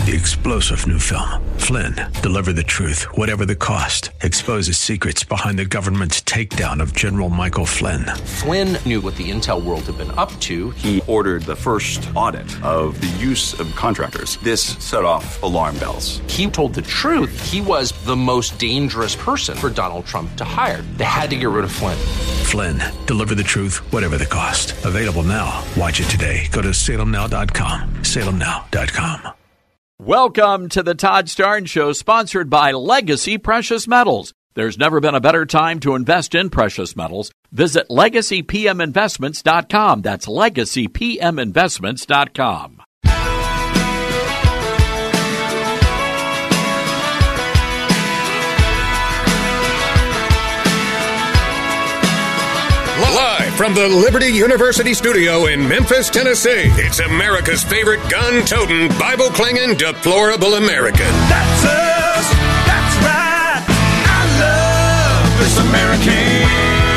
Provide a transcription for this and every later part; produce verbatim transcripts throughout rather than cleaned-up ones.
the explosive new film, Flynn, Deliver the Truth, Whatever the Cost, exposes secrets behind the government's takedown of General Michael Flynn. Flynn knew what the intel world had been up to. He ordered the first audit of the use of contractors. This set off alarm bells. He told the truth. He was the most dangerous person for Donald Trump to hire. They had to get rid of Flynn. Flynn, Deliver the Truth, Whatever the Cost. Available now. Watch it today. Go to salem now dot com. salem now dot com. Welcome to the Todd Starnes Show, sponsored by Legacy Precious Metals. There's never been a better time to invest in precious metals. Visit legacy p m investments dot com. That's legacy p m investments dot com. Live from the Liberty University studio in Memphis, Tennessee, it's America's favorite gun-toting, Bible-clinging, deplorable American. That's us. That's right. I love this American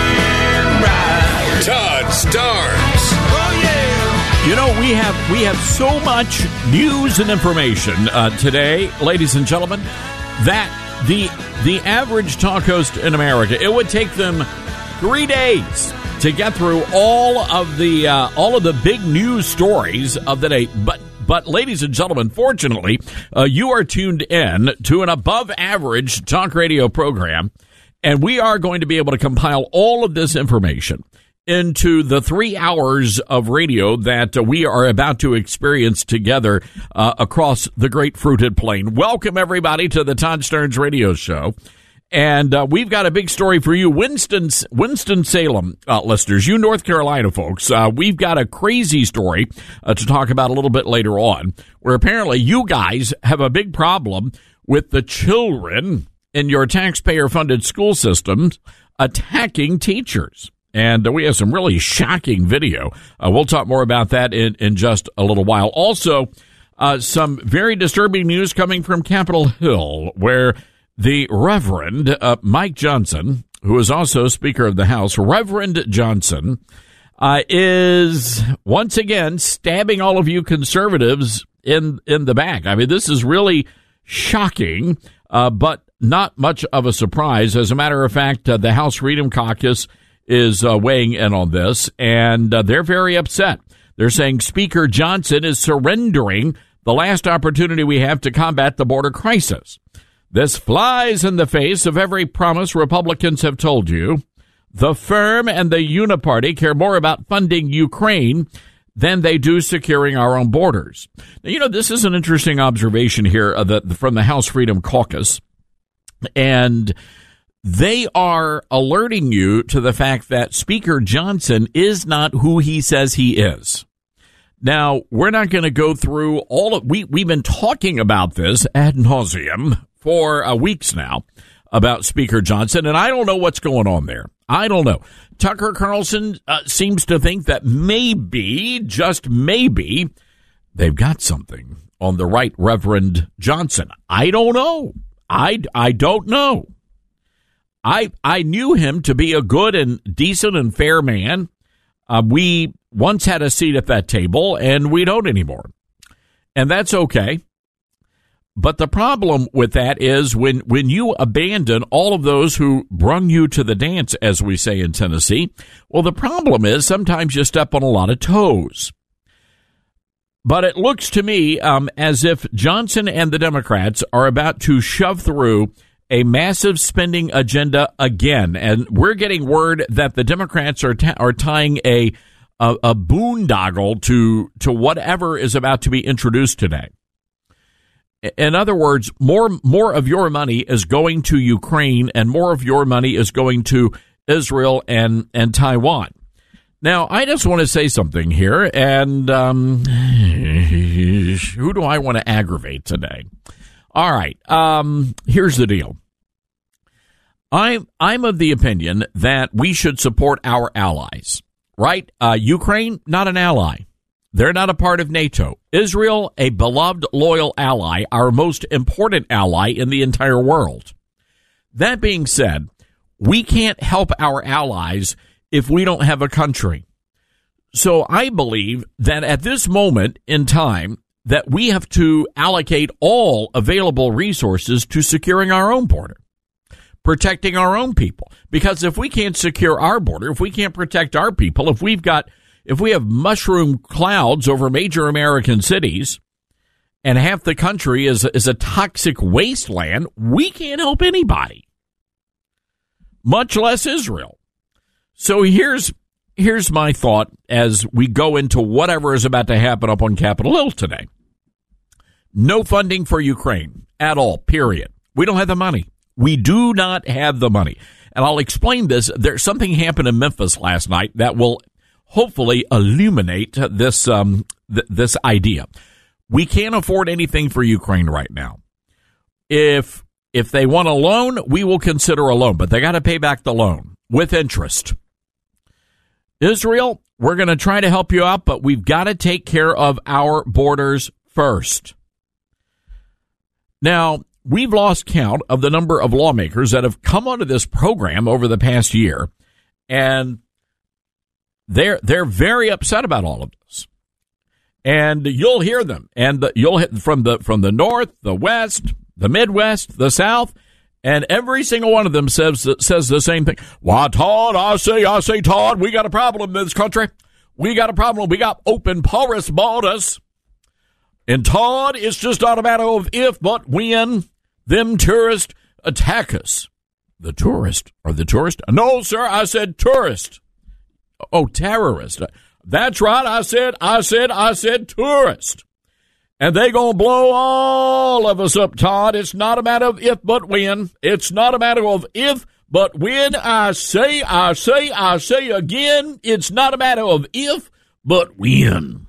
ride. Todd Starnes. Oh, yeah. You know, we have we have so much news and information uh, today, ladies and gentlemen, that the the average talk host in America, it would take them three days to get through all of the uh, all of the big news stories of the day. But but ladies and gentlemen, fortunately, uh, you are tuned in to an above average talk radio program, and we are going to be able to compile all of this information into the three hours of radio that uh, we are about to experience together uh, across the great fruited plain. Welcome everybody to the Todd Starnes Radio Show. And uh, we've got a big story for you, Winston, Winston-Salem uh, listeners, you North Carolina folks. Uh, we've got a crazy story uh, to talk about a little bit later on, where apparently you guys have a big problem with the children in your taxpayer-funded school systems attacking teachers. And uh, we have some really shocking video. Uh, we'll talk more about that in, in just a little while. Also, uh, some very disturbing news coming from Capitol Hill, where the Reverend uh, Mike Johnson, who is also Speaker of the House, Reverend Johnson, uh, is once again stabbing all of you conservatives in in the back. I mean, this is really shocking, uh, but not much of a surprise. As a matter of fact, uh, the House Freedom Caucus is uh, weighing in on this, and uh, they're very upset. They're saying Speaker Johnson is surrendering the last opportunity we have to combat the border crisis. This flies in the face of every promise Republicans have told you. The firm and the Uniparty care more about funding Ukraine than they do securing our own borders. Now, you know, this is an interesting observation here uh, the, from the House Freedom Caucus, and they are alerting you to the fact that Speaker Johnson is not who he says he is. Now, we're not going to go through all of, we, we've been talking about this ad nauseum for uh, weeks now about Speaker Johnson, and I don't know what's going on there. I don't know. Tucker Carlson uh, seems to think that maybe, just maybe, they've got something on the right Reverend Johnson. I don't know. I, I don't know. I I knew him to be a good and decent and fair man. Uh, we once had a seat at that table, and we don't anymore. And that's okay. But the problem with that is when, when you abandon all of those who brung you to the dance, as we say in Tennessee, well, the problem is sometimes you step on a lot of toes. But it looks to me um, as if Johnson and the Democrats are about to shove through a massive spending agenda again. And we're getting word that the Democrats are t- are tying a, a, a boondoggle to, to whatever is about to be introduced today. In other words, more more of your money is going to Ukraine, and more of your money is going to Israel and, and Taiwan. Now, I just want to say something here, and um, who do I want to aggravate today? All right, um, here's the deal. I'm I'm of the opinion that we should support our allies, right? Uh, Ukraine, not an ally. They're not a part of NATO. Israel, a beloved, loyal ally, our most important ally in the entire world. That being said, we can't help our allies if we don't have a country. So I believe that at this moment in time, that we have to allocate all available resources to securing our own border, protecting our own people. Because if we can't secure our border, if we can't protect our people, if we've got, if we have mushroom clouds over major American cities and half the country is, is a toxic wasteland, we can't help anybody, much less Israel. So here's, here's my thought as we go into whatever is about to happen up on Capitol Hill today. No funding for Ukraine at all, period. We don't have the money. We do not have the money. And I'll explain this. There's something happened in Memphis last night that will hopefully illuminate this um, th- this idea. We can't afford anything for Ukraine right now. If if they want a loan, we will consider a loan, but they got to pay back the loan with interest. Israel, we're going to try to help you out, but we've got to take care of our borders first. Now, we've lost count of the number of lawmakers that have come onto this program over the past year, and they're they're very upset about all of this. And you'll hear them, and the, you'll hit from the from the north, the west, the Midwest, the South, and every single one of them says says the same thing. Why, Todd? I say, I say, Todd, we got a problem in this country. We got a problem. We got open, porous borders. And Todd, it's just not a matter of if, but when them tourists attack us. The tourist or the tourist? No, sir, I said tourist. Oh, terrorist. That's right. I said, I said, I said tourist. And they gonna blow all of us up, Todd. It's not a matter of if, but when. It's not a matter of if, but when. I say, I say, I say again, it's not a matter of if, but when.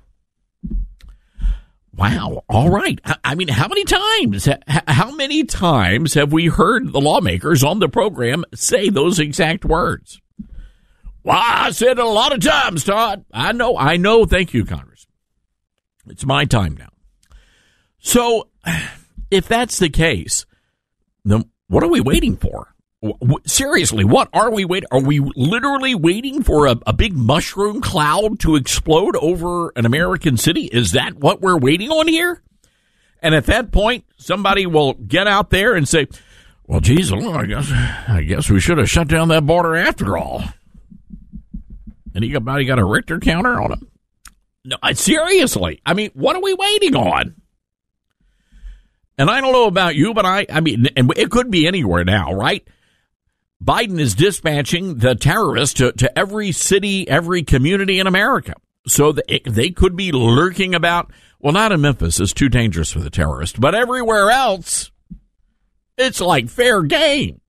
Wow. All right. I mean, how many times, how many times have we heard the lawmakers on the program say those exact words? Well, I said it a lot of times, Todd. I know. I know. Thank you, Congress. It's my time now. So if that's the case, then what are we waiting for? Seriously, what are we waiting? Are we literally waiting for a, a big mushroom cloud to explode over an American city? Is that what we're waiting on here? And at that point, somebody will get out there and say, well, geez, I guess, I guess we should have shut down that border after all. And he got, he got a Richter counter on it. No, seriously. I mean, what are we waiting on? And I don't know about you, but I, I mean, and it could be anywhere now, right? Biden is dispatching the terrorists to, to every city, every community in America. So they, they could be lurking about, well, not in Memphis, it's too dangerous for the terrorists, but everywhere else, it's like fair game.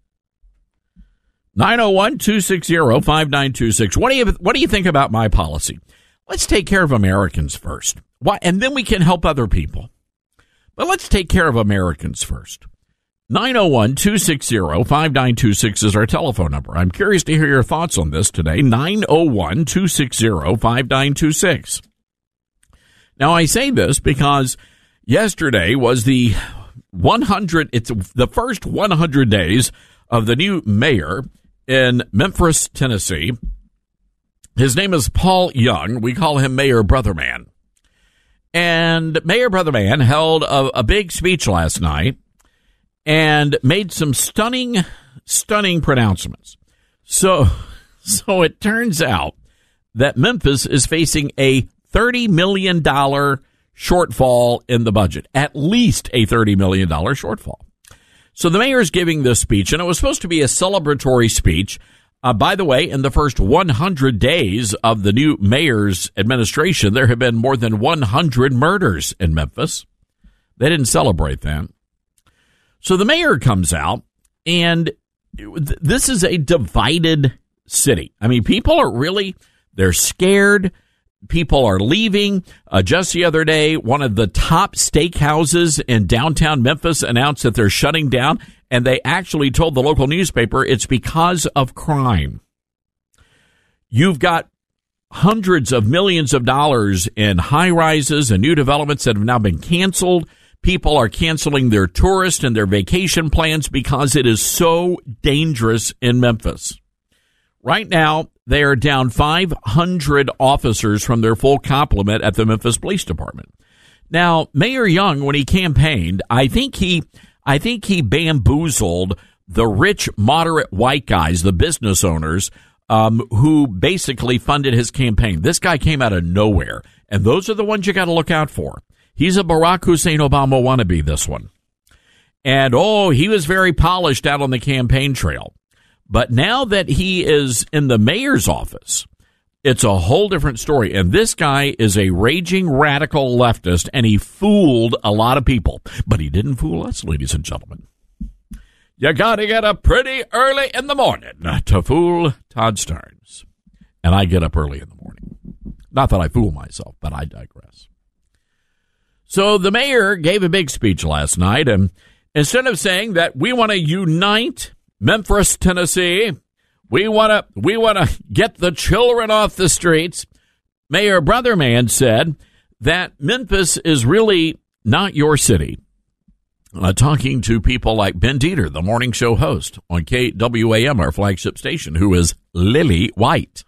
nine oh one, two six zero, five nine two six. What do you, what do you think about my policy? Let's take care of Americans first. Why? And then we can help other people. But let's take care of Americans first. nine oh one, two six zero, five nine two six is our telephone number. I'm curious to hear your thoughts on this today. nine oh one, two six zero, five nine two six. Now, I say this because yesterday was the one hundred, it's the first one hundred days of the new mayor in Memphis, Tennessee. His name is Paul Young. We call him Mayor Brotherman. And Mayor Brotherman held a, a big speech last night and made some stunning, stunning pronouncements. So, so it turns out that Memphis is facing a thirty million dollars shortfall in the budget, at least a thirty million dollars shortfall. So the mayor's giving this speech, and it was supposed to be a celebratory speech. Uh, by the way, in the first one hundred days of the new mayor's administration, there have been more than one hundred murders in Memphis. They didn't celebrate that. So the mayor comes out, and this is a divided city. I mean, people are really, they're scared. People are leaving. Uh, just the other day, one of the top steakhouses in downtown Memphis announced that they're shutting down, and they actually told the local newspaper it's because of crime. You've got hundreds of millions of dollars in high-rises and new developments that have now been canceled. People are canceling their tourist and their vacation plans because it is so dangerous in Memphis. Right now, they are down five hundred officers from their full complement at the Memphis Police Department. Now, Mayor Young, when he campaigned, I think he, I think he bamboozled the rich, moderate white guys, the business owners, um, who basically funded his campaign. This guy came out of nowhere, and those are the ones you got to look out for. He's a Barack Hussein Obama wannabe, this one. And, oh, he was very polished out on the campaign trail. But now that he is in the mayor's office, it's a whole different story. And this guy is a raging radical leftist, and he fooled a lot of people. But he didn't fool us, ladies and gentlemen. You got to get up pretty early in the morning to fool Todd Starnes. And I get up early in the morning. Not that I fool myself, but I digress. So the mayor gave a big speech last night, and instead of saying that we want to unite Memphis, Tennessee, we want to we want to get the children off the streets, Mayor Brotherman said that Memphis is really not your city. Uh, talking to people like Ben Dieter, the morning show host on K W A M, our flagship station, who is Lily White.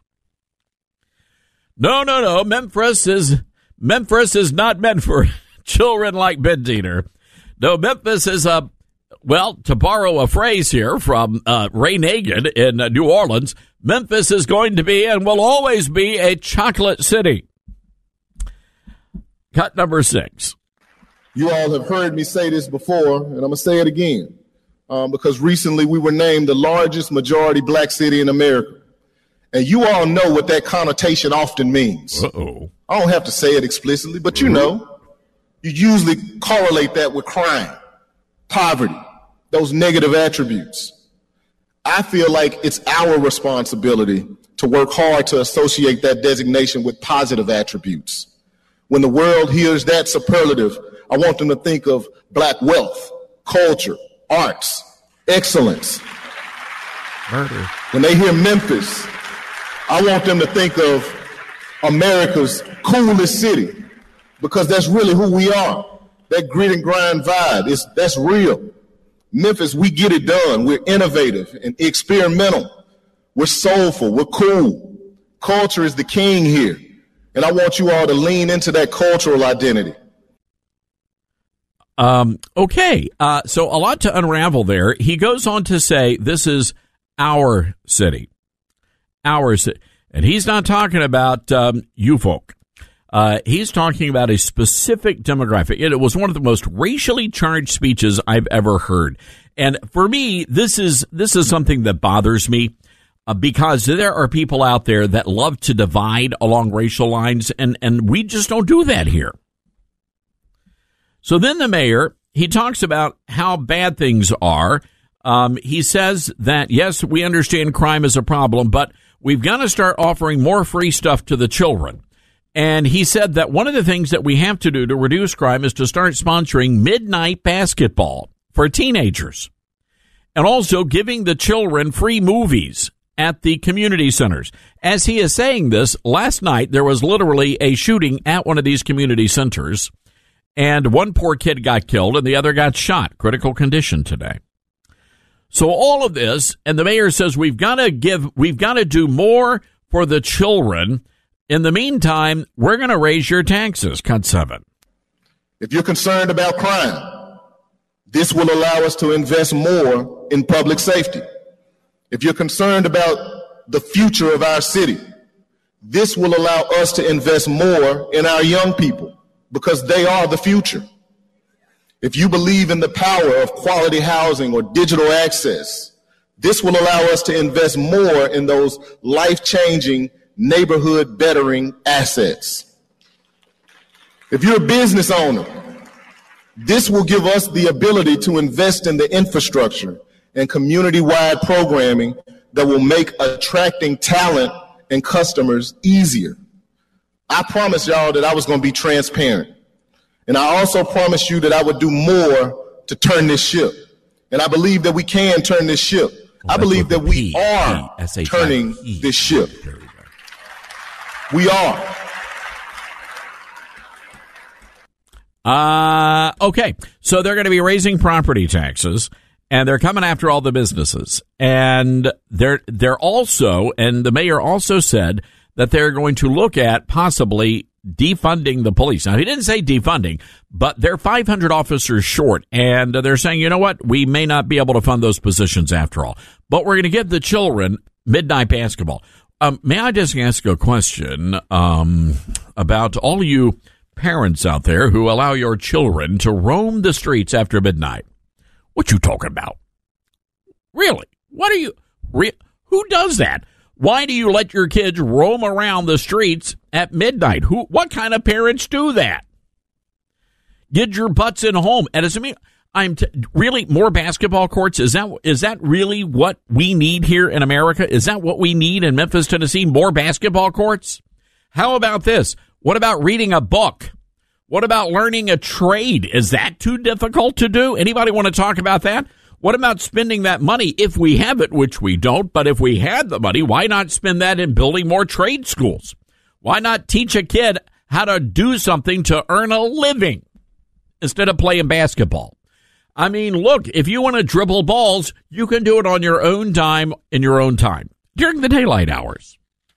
No, no, no. Memphis is Memphis is not meant for children like Ben Dieter. No, Memphis is a, well, to borrow a phrase here from uh, Ray Nagin in uh, New Orleans, Memphis is going to be and will always be a chocolate city. Cut number six. You all have heard me say this before, and I'm going to say it again, um, because recently we were named the largest majority black city in America. And you all know what that connotation often means. Uh-oh. I don't have to say it explicitly, but you know, you usually correlate that with crime, poverty, those negative attributes. I feel like it's our responsibility to work hard to associate that designation with positive attributes. When the world hears that superlative, I want them to think of black wealth, culture, arts, excellence. Murder. When they hear Memphis, I want them to think of America's coolest city, because that's really who we are. That grit and grind vibe, is that's real. Memphis, we get it done. We're innovative and experimental. We're soulful. We're cool. Culture is the king here. And I want you all to lean into that cultural identity. Um, okay, uh, so a lot to unravel there. He goes on to say this is our city. Our city. And he's not talking about um, you folk. Uh, he's talking about a specific demographic. It was one of the most racially charged speeches I've ever heard. And for me, this is this is something that bothers me uh, because there are people out there that love to divide along racial lines, and, and we just don't do that here. So then the mayor, he talks about how bad things are. Um, he says that, yes, we understand crime is a problem, but we've got to start offering more free stuff to the children. And he said that one of the things that we have to do to reduce crime is to start sponsoring midnight basketball for teenagers, and also giving the children free movies at the community centers. As he is saying this, last night there was literally a shooting at one of these community centers, and one poor kid got killed and the other got shot, critical condition today. So all of this, and the mayor says we've got to give, we've got to do more for the children. In the meantime, we're going to raise your taxes. Cut seven. If you're concerned about crime, this will allow us to invest more in public safety. If you're concerned about the future of our city, this will allow us to invest more in our young people, because they are the future. If you believe in the power of quality housing or digital access, this will allow us to invest more in those life-changing, neighborhood-bettering assets. If you're a business owner, this will give us the ability to invest in the infrastructure and community-wide programming that will make attracting talent and customers easier. I promised y'all that I was going to be transparent. And I also promised you that I would do more to turn this ship. And I believe that we can turn this ship. Well, I believe that we P, are P, turning P. this ship. We, we are. Uh, okay. So they're going to be raising property taxes, and they're coming after all the businesses. And they're, they're also, and the mayor also said that they're going to look at possibly defunding the police. Now, he didn't say defunding, but they're five hundred officers short, and they're saying, you know what, we may not be able to fund those positions after all, but we're going to give the children midnight basketball. Um, may I just ask a question um, about all you parents out there who allow your children to roam the streets after midnight? What you talking about? Really? What are you? Re- who does that? Why do you let your kids roam around the streets at midnight? Who? What kind of parents do that? Get your butts in home. And as I mean, I'm t- really more basketball courts. Is that is that really what we need here in America? Is that what we need in Memphis, Tennessee? More basketball courts? How about this? What about reading a book? What about learning a trade? Is that too difficult to do? Anybody want to talk about that? What about spending that money if we have it, which we don't, but if we had the money, why not spend that in building more trade schools? Why not teach a kid how to do something to earn a living instead of playing basketball? I mean, look, if you want to dribble balls, you can do it on your own dime in your own time during the daylight hours.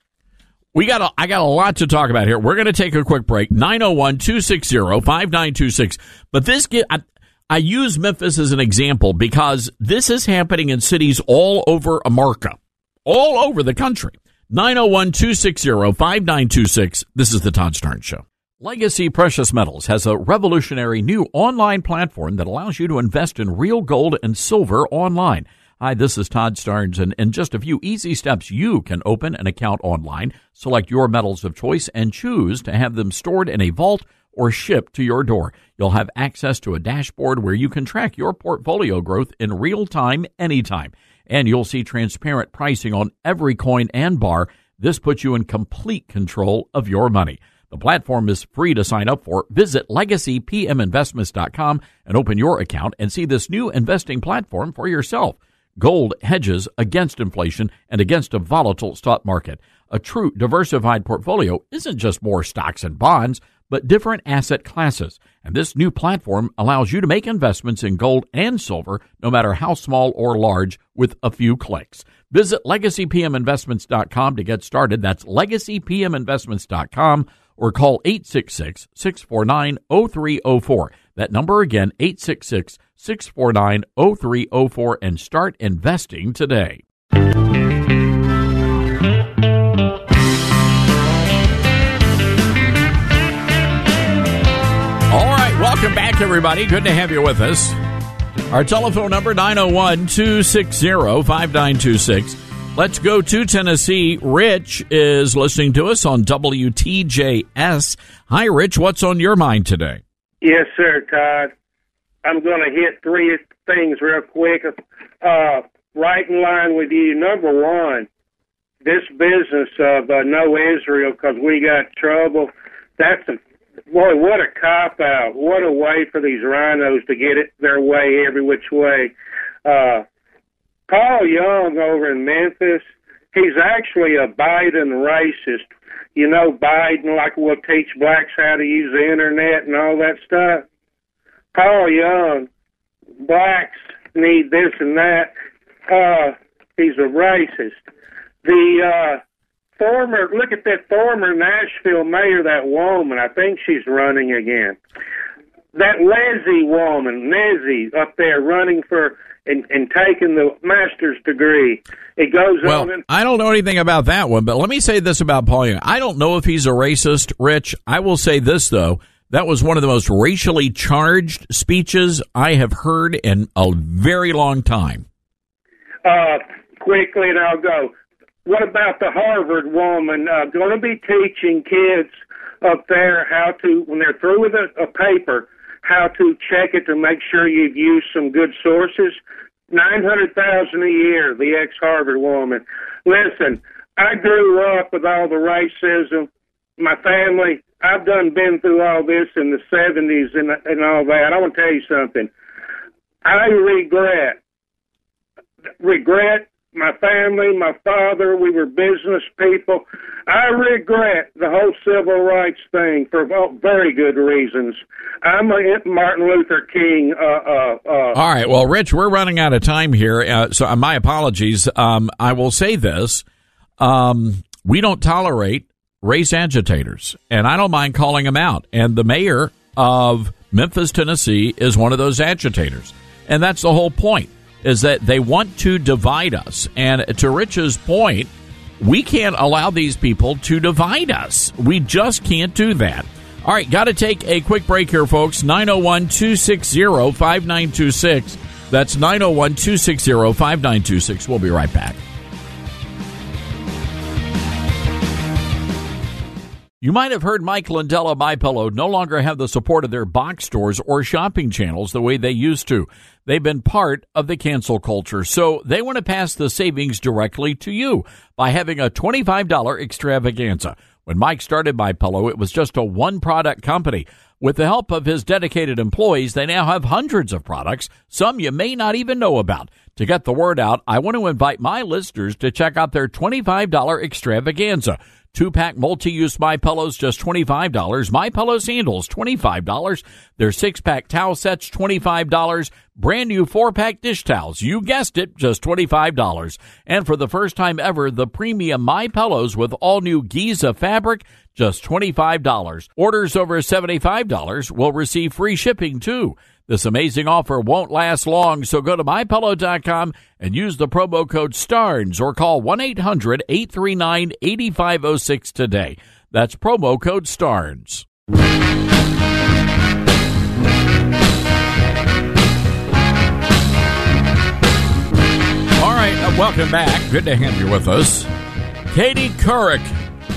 We got a, I got a lot to talk about here. We're going to take a quick break. nine oh one, two six zero, five nine two six. But this get, I, I use Memphis as an example because this is happening in cities all over America, all over the country. nine oh one, two six zero, five nine two six. This is the Todd Starnes Show. Legacy Precious Metals has a revolutionary new online platform that allows you to invest in real gold and silver online. Hi, this is Todd Starnes, and in just a few easy steps, you can open an account online, select your metals of choice, and choose to have them stored in a vault or shipped to your door. You'll have access to a dashboard where you can track your portfolio growth in real time, anytime. And you'll see transparent pricing on every coin and bar. This puts you in complete control of your money. The platform is free to sign up for. Visit legacy p m investments dot com and open your account and see this new investing platform for yourself. Gold hedges against inflation and against a volatile stock market. A true diversified portfolio isn't just more stocks and bonds, but different asset classes. And this new platform allows you to make investments in gold and silver, no matter how small or large, with a few clicks. Visit legacy p m investments dot com to get started. That's legacy p m investments dot com or call eight six six, six four nine, zero three zero four. That number again, eight six six, six four nine, zero three zero four, and start investing today. All right, welcome back, everybody. Good to have you with us. Our telephone number, nine oh one, two six zero, five nine two six. Let's go to Tennessee. Rich is listening to us on W T J S. Hi, Rich. What's on your mind today? Yes, sir, Todd. I'm going to hit three things real quick. Uh, right in line with you. Number one, this business of uh, no Israel because we got trouble, that's a, boy, what a cop-out. What a way for these rhinos to get it their way every which way. Uh, Paul Young over in Memphis, he's actually a Biden racist. You know, Biden, like, will teach blacks how to use the internet and all that stuff. Paul Young, blacks need this and that. Uh, he's a racist. The uh, former, look at that former Nashville mayor, that woman. I think she's running again. That Leslie woman, Leslie, up there running for and, and taking the master's degree. It goes well, on. And- I don't know anything about that one, but let me say this about Paul Young. I don't know if he's a racist, Rich. I will say this, though. That was one of the most racially charged speeches I have heard in a very long time. Uh, quickly, and I'll go. What about the Harvard woman uh, going to be teaching kids up there how to, when they're through with a, a paper, how to check it to make sure you've used some good sources? nine hundred thousand dollars a year, the ex-Harvard woman. Listen, I grew up with all the racism. My family, I've done been through all this in the seventies and, and all that. I want to tell you something. I regret, regret my family, my father, we were business people. I regret the whole civil rights thing for very good reasons. I'm a Martin Luther King. Uh, uh, uh, All right. Well, Rich, we're running out of time here, uh, so my apologies. Um, I will say this. Um, we don't tolerate race agitators, and I don't mind calling them out. And the mayor of Memphis, Tennessee, is one of those agitators. And that's the whole point, is that they want to divide us. And to Rich's point, we can't allow these people to divide us. We just can't do that. All right, got to take a quick break here, folks. nine oh one, two six zero, five nine two six. That's nine oh one, two six zero, five nine two six. We'll be right back. You might have heard Mike Lindell of MyPillow no longer have the support of their box stores or shopping channels the way they used to. They've been part of the cancel culture, so they want to pass the savings directly to you by having a twenty-five dollars extravaganza. When Mike started MyPillow, it was just a one-product company. With the help of his dedicated employees, they now have hundreds of products, some you may not even know about. To get the word out, I want to invite my listeners to check out their twenty-five dollars extravaganza. Two-pack multi-use MyPillows, just twenty-five dollars. MyPillow sandals, twenty-five dollars. Their six-pack towel sets, twenty-five dollars. Brand new four-pack dish towels, you guessed it, just twenty-five dollars. And for the first time ever, the premium MyPillows with all-new Giza fabric, just twenty-five dollars. Orders over seventy-five dollars will receive free shipping, too. This amazing offer won't last long, so go to my pillow dot com and use the promo code STARNS or call one eight hundred, eight three nine, eight five zero six today. That's promo code STARNS. All right, uh, welcome back. Good to have you with us. Katie Couric.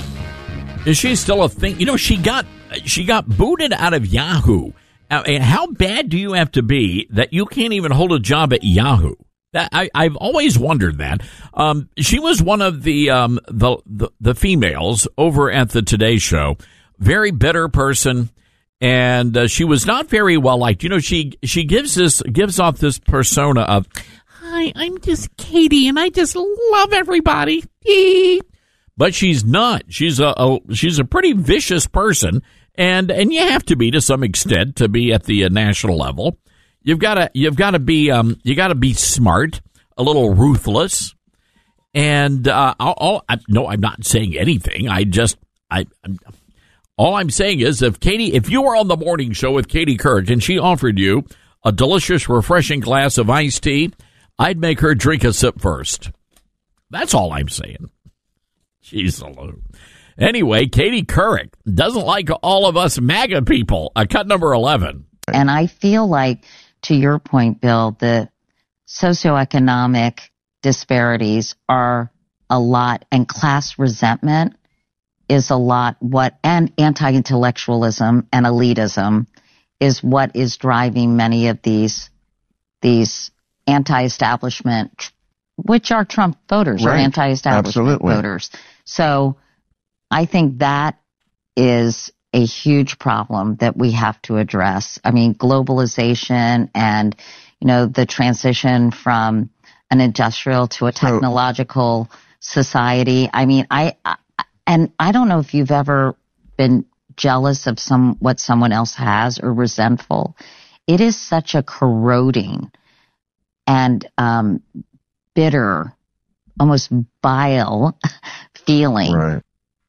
Is she still a thing? You know, she got she got booted out of Yahoo. And how bad do you have to be that you can't even hold a job at Yahoo? That I, I've always wondered that. Um, she was one of the, um, the the the females over at the Today Show. Very bitter person, and uh, she was not very well liked. You know, she she gives this gives off this persona of, "Hi, I'm just Katie, and I just love everybody." But she's not. She's a, a she's a pretty vicious person. And and you have to be to some extent to be at the uh, national level. You've got to you've got to be um you got to be smart, a little ruthless, and uh, all I, no, I'm not saying anything. I just I I'm, all I'm saying is if Katie, if you were on the morning show with Katie Couric and she offered you a delicious, refreshing glass of iced tea, I'd make her drink a sip first. That's all I'm saying. Jeez, hello. Anyway, Katie Couric doesn't like all of us MAGA people. Uh, cut number eleven. And I feel like, to your point, Bill, the socioeconomic disparities are a lot, and class resentment is a lot what, and anti-intellectualism and elitism is what is driving many of these, these anti-establishment, which are Trump voters, right. or anti-establishment Absolutely. voters. So I think that is a huge problem that we have to address. I mean, globalization and, you know, the transition from an industrial to a technological society. I mean, I, I and I don't know if you've ever been jealous of some what someone else has or resentful. It is such a corroding and um, bitter, almost vile feeling. Right.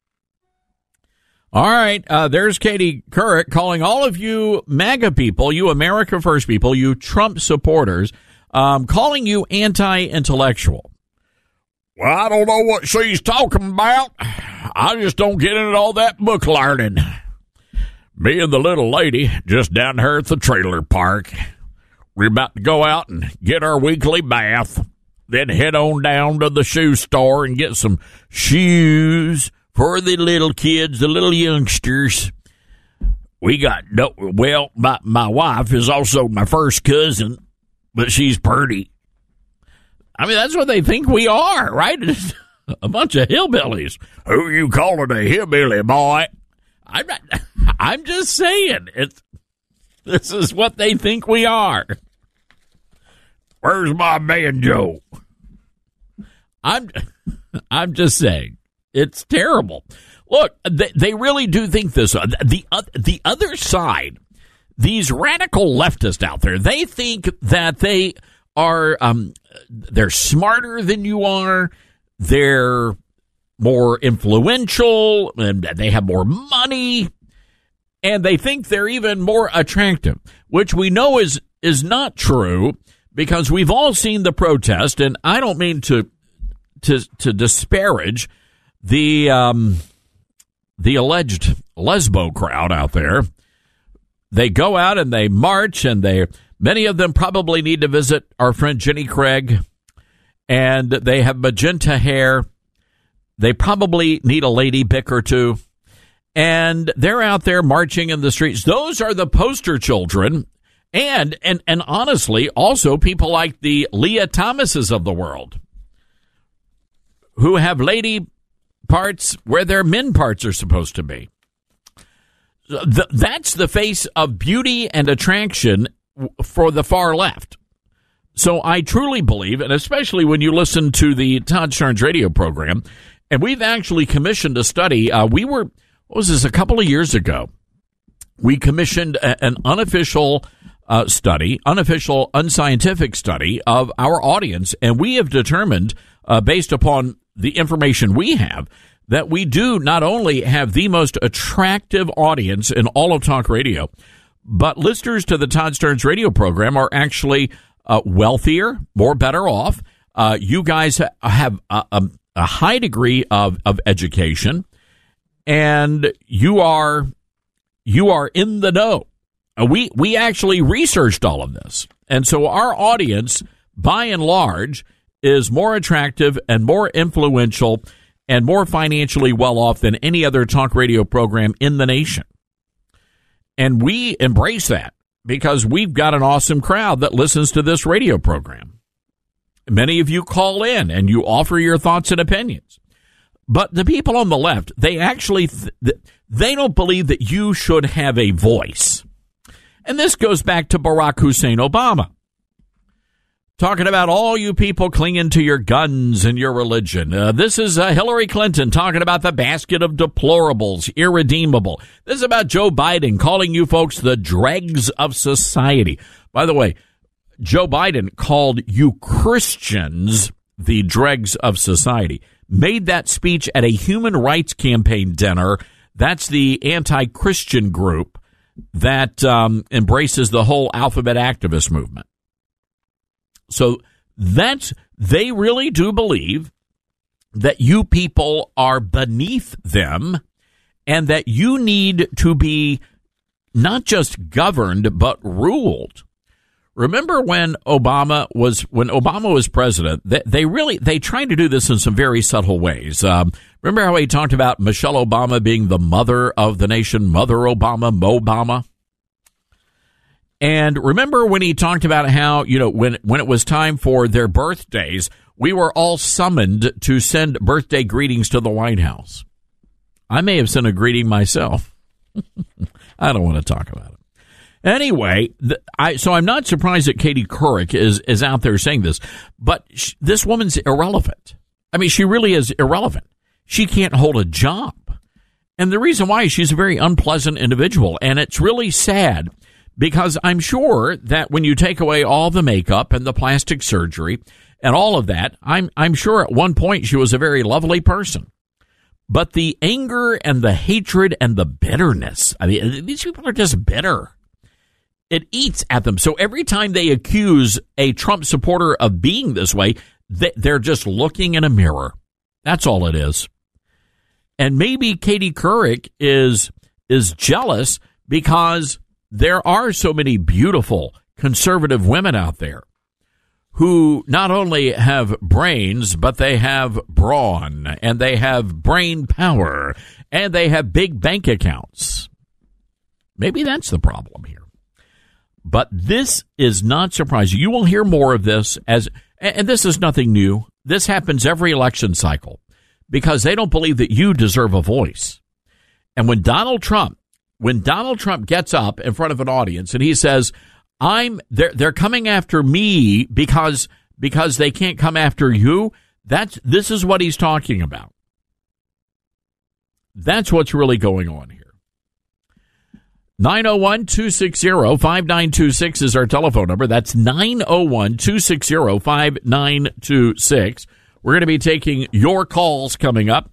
All right, uh, there's Katie Couric calling all of you MAGA people, you America First people, you Trump supporters, um, calling you anti-intellectual. Well, I don't know what she's talking about. I just don't get into all that book learning. Me and the little lady just down here at the trailer park. We're about to go out and get our weekly bath, then head on down to the shoe store and get some shoes for the little kids, the little youngsters. We got, no, well, my, my wife is also my first cousin, but she's pretty. I mean, that's what they think we are, right? A bunch of hillbillies. Who you calling a hillbilly, boy? I'm not, I'm just saying, it's, this is what they think we are. Where's my banjo? I'm, I'm just saying. It's terrible. Look, they, they really do think this. The, uh, the other side, these radical leftists out there, they think that they are, um, they're smarter than you are. They're, more influential, and they have more money, and they think they're even more attractive, which we know is is not true, because we've all seen the protest, and I don't mean to to to disparage the um, the alleged lesbo crowd out there. They go out and they march, and they many of them probably need to visit our friend Jenny Craig, and they have magenta hair. They probably need a lady bick or two, and they're out there marching in the streets. Those are the poster children. And, and and honestly, also people like the Leah Thomases of the world, who have lady parts where their men parts are supposed to be. The, that's the face of beauty and attraction for the far left. So I truly believe, and especially when you listen to the Todd Starnes radio program, and we've actually commissioned a study. Uh, we were, what was this, a couple of years ago? We commissioned a, an unofficial Uh, study, unofficial, unscientific study of our audience, and we have determined, uh, based upon the information we have, that we do not only have the most attractive audience in all of talk radio, but listeners to the Todd Starnes radio program are actually uh, wealthier, more better off. Uh, you guys ha- have a, a, a high degree of, of education, and you are you are in the know. We we actually researched all of this. And so our audience, by and large, is more attractive and more influential and more financially well-off than any other talk radio program in the nation. And we embrace that because we've got an awesome crowd that listens to this radio program. Many of you call in and you offer your thoughts and opinions. But the people on the left, they actually, th- they don't believe that you should have a voice. And this goes back to Barack Hussein Obama, talking about all you people clinging to your guns and your religion. Uh, this is uh, Hillary Clinton talking about the basket of deplorables, irredeemable. This is about Joe Biden calling you folks the dregs of society. By the way, Joe Biden called you Christians the dregs of society. Made that speech at a human rights campaign dinner. That's the anti-Christian group that um, embraces the whole alphabet activist movement. So that's, they really do believe that you people are beneath them and that you need to be not just governed, but ruled. Remember when Obama was when Obama was president, they, they really they tried to do this in some very subtle ways. Um, remember how he talked about Michelle Obama being the mother of the nation, Mother Obama, Mobama? And remember when he talked about how, you know, when when it was time for their birthdays, we were all summoned to send birthday greetings to the White House. I may have sent a greeting myself. I don't want to talk about it. Anyway, the, I, so I'm not surprised that Katie Couric is, is out there saying this, but sh- this woman's irrelevant. I mean, she really is irrelevant. She can't hold a job. And the reason why is she's a very unpleasant individual. And it's really sad because I'm sure that when you take away all the makeup and the plastic surgery and all of that, I'm, I'm sure at one point she was a very lovely person. But the anger and the hatred and the bitterness, I mean, these people are just bitter. It eats at them. So every time they accuse a Trump supporter of being this way, they're just looking in a mirror. That's all it is. And maybe Katie Couric is is jealous because there are so many beautiful conservative women out there who not only have brains, but they have brawn, and they have brain power, and they have big bank accounts. Maybe that's the problem here. But this is not surprising. You will hear more of this as, and this is nothing new. This happens every election cycle because they don't believe that you deserve a voice. And when Donald Trump, when Donald Trump gets up in front of an audience and he says, I'm, they're, they're coming after me because, because they can't come after you. That's, this is what he's talking about. That's what's really going on here. nine oh one, two six zero, five nine two six is our telephone number. That's nine oh one, two six zero, five nine two six. We're going to be taking your calls coming up.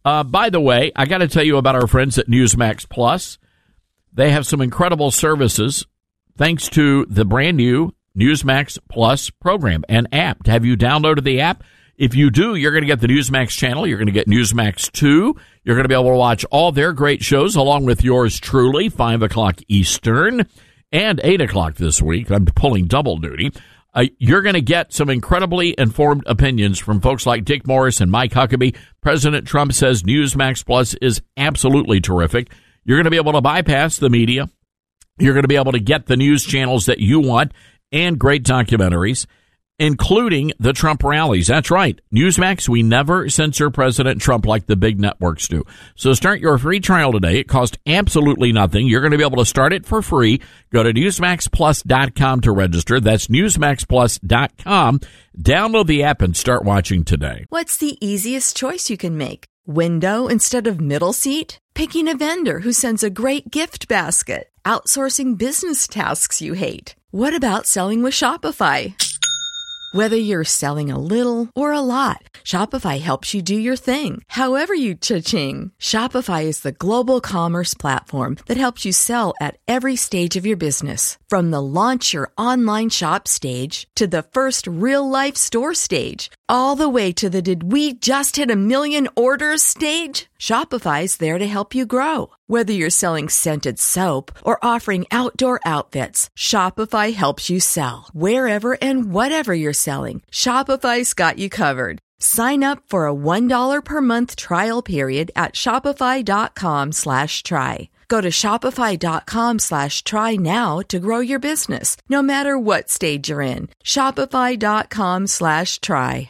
Uh, by the way, I got to tell you about our friends at Newsmax Plus. They have some incredible services thanks to the brand new Newsmax Plus program and app. Have you downloaded the app? If you do, you're going to get the Newsmax channel. You're going to get Newsmax two. You're going to be able to watch all their great shows along with yours truly, five o'clock Eastern and eight o'clock this week. I'm pulling double duty. Uh, you're going to get some incredibly informed opinions from folks like Dick Morris and Mike Huckabee. President Trump says Newsmax Plus is absolutely terrific. You're going to be able to bypass the media. You're going to be able to get the news channels that you want and great documentaries, including the Trump rallies. That's right. Newsmax, we never censor President Trump like the big networks do. So start your free trial today. It costs absolutely nothing. You're going to be able to start it for free. Go to newsmax plus dot com to register. That's newsmax plus dot com. Download the app and start watching today. What's the easiest choice you can make? Window instead of middle seat? Picking a vendor who sends a great gift basket? Outsourcing business tasks you hate? What about selling with Shopify? Whether you're selling a little or a lot, Shopify helps you do your thing, however you cha-ching. Shopify is the global commerce platform that helps you sell at every stage of your business. From the launch your online shop stage to the first real-life store stage, all the way to the did we just hit a million orders stage. Shopify's there to help you grow. Whether you're selling scented soap or offering outdoor outfits, Shopify helps you sell. Wherever and whatever you're selling, Shopify's got you covered. Sign up for a one dollar per month trial period at shopify.com slash try. Go to shopify.com slash try now to grow your business, no matter what stage you're in. Shopify.com slash try.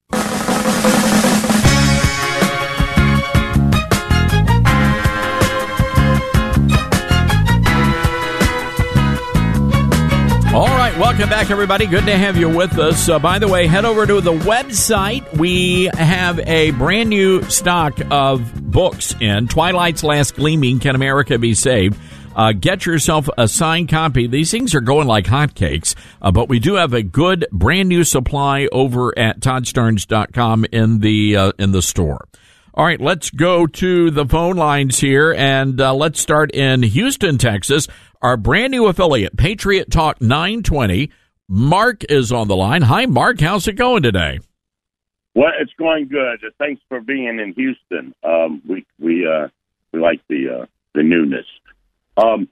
All right, welcome back, everybody. Good to have you with us. Uh, by the way, head over to the website. We have a brand new stock of books in Twilight's Last Gleaming, Can America Be Saved? Uh, get yourself a signed copy. These things are going like hotcakes, uh, but we do have a good brand new supply over at todd stearns dot com in the uh, in the store. All right, let's go to the phone lines here, and uh, let's start in Houston, Texas. Our brand new affiliate, Patriot Talk nine twenty. Mark is on the line. Hi, Mark. How's it going today? Well, it's going good. Thanks for being in Houston. Um, we we uh, we like the uh, the newness. Um,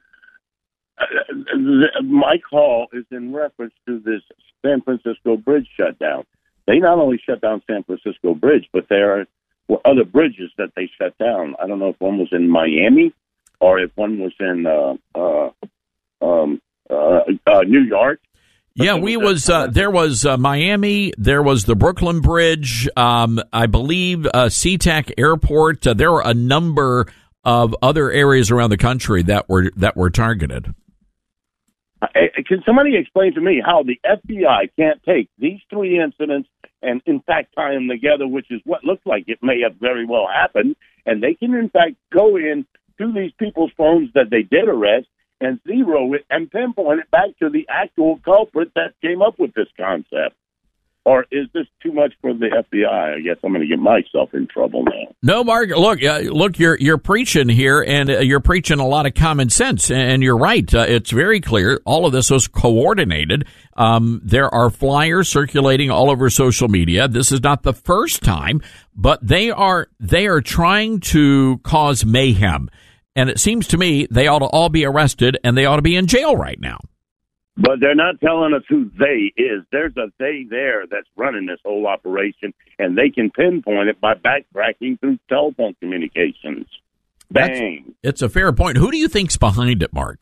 the, my call is in reference to this San Francisco bridge shutdown. They not only shut down San Francisco Bridge, but there were other bridges that they shut down. I don't know if one was in Miami or if one was in uh, uh, um, uh, uh, New York. Yeah, we was uh, there was uh, Miami, there was the Brooklyn Bridge, um, I believe uh, SeaTac Airport. Uh, there were a number of other areas around the country that were that were targeted. Uh, can somebody explain to me how the F B I can't take these three incidents and, in fact, tie them together, which is what looks like it may have very well happened, and they can, in fact, go in to these people's phones that they did arrest and zero it and pinpoint it back to the actual culprit that came up with this concept? Or is this too much for the F B I? I guess I'm going to get myself in trouble now. No, Mark. Look, uh, look. You're you're preaching here, and uh, you're preaching a lot of common sense. And you're right. Uh, it's very clear. All of this was coordinated. Um, there are flyers circulating all over social media. This is not the first time, but they are they are trying to cause mayhem. And it seems to me they ought to all be arrested, and they ought to be in jail right now. But they're not telling us who they is. There's a they there that's running this whole operation, and they can pinpoint it by backtracking through telephone communications. Bang. That's, it's a fair point. Who do you think's behind it, Mark?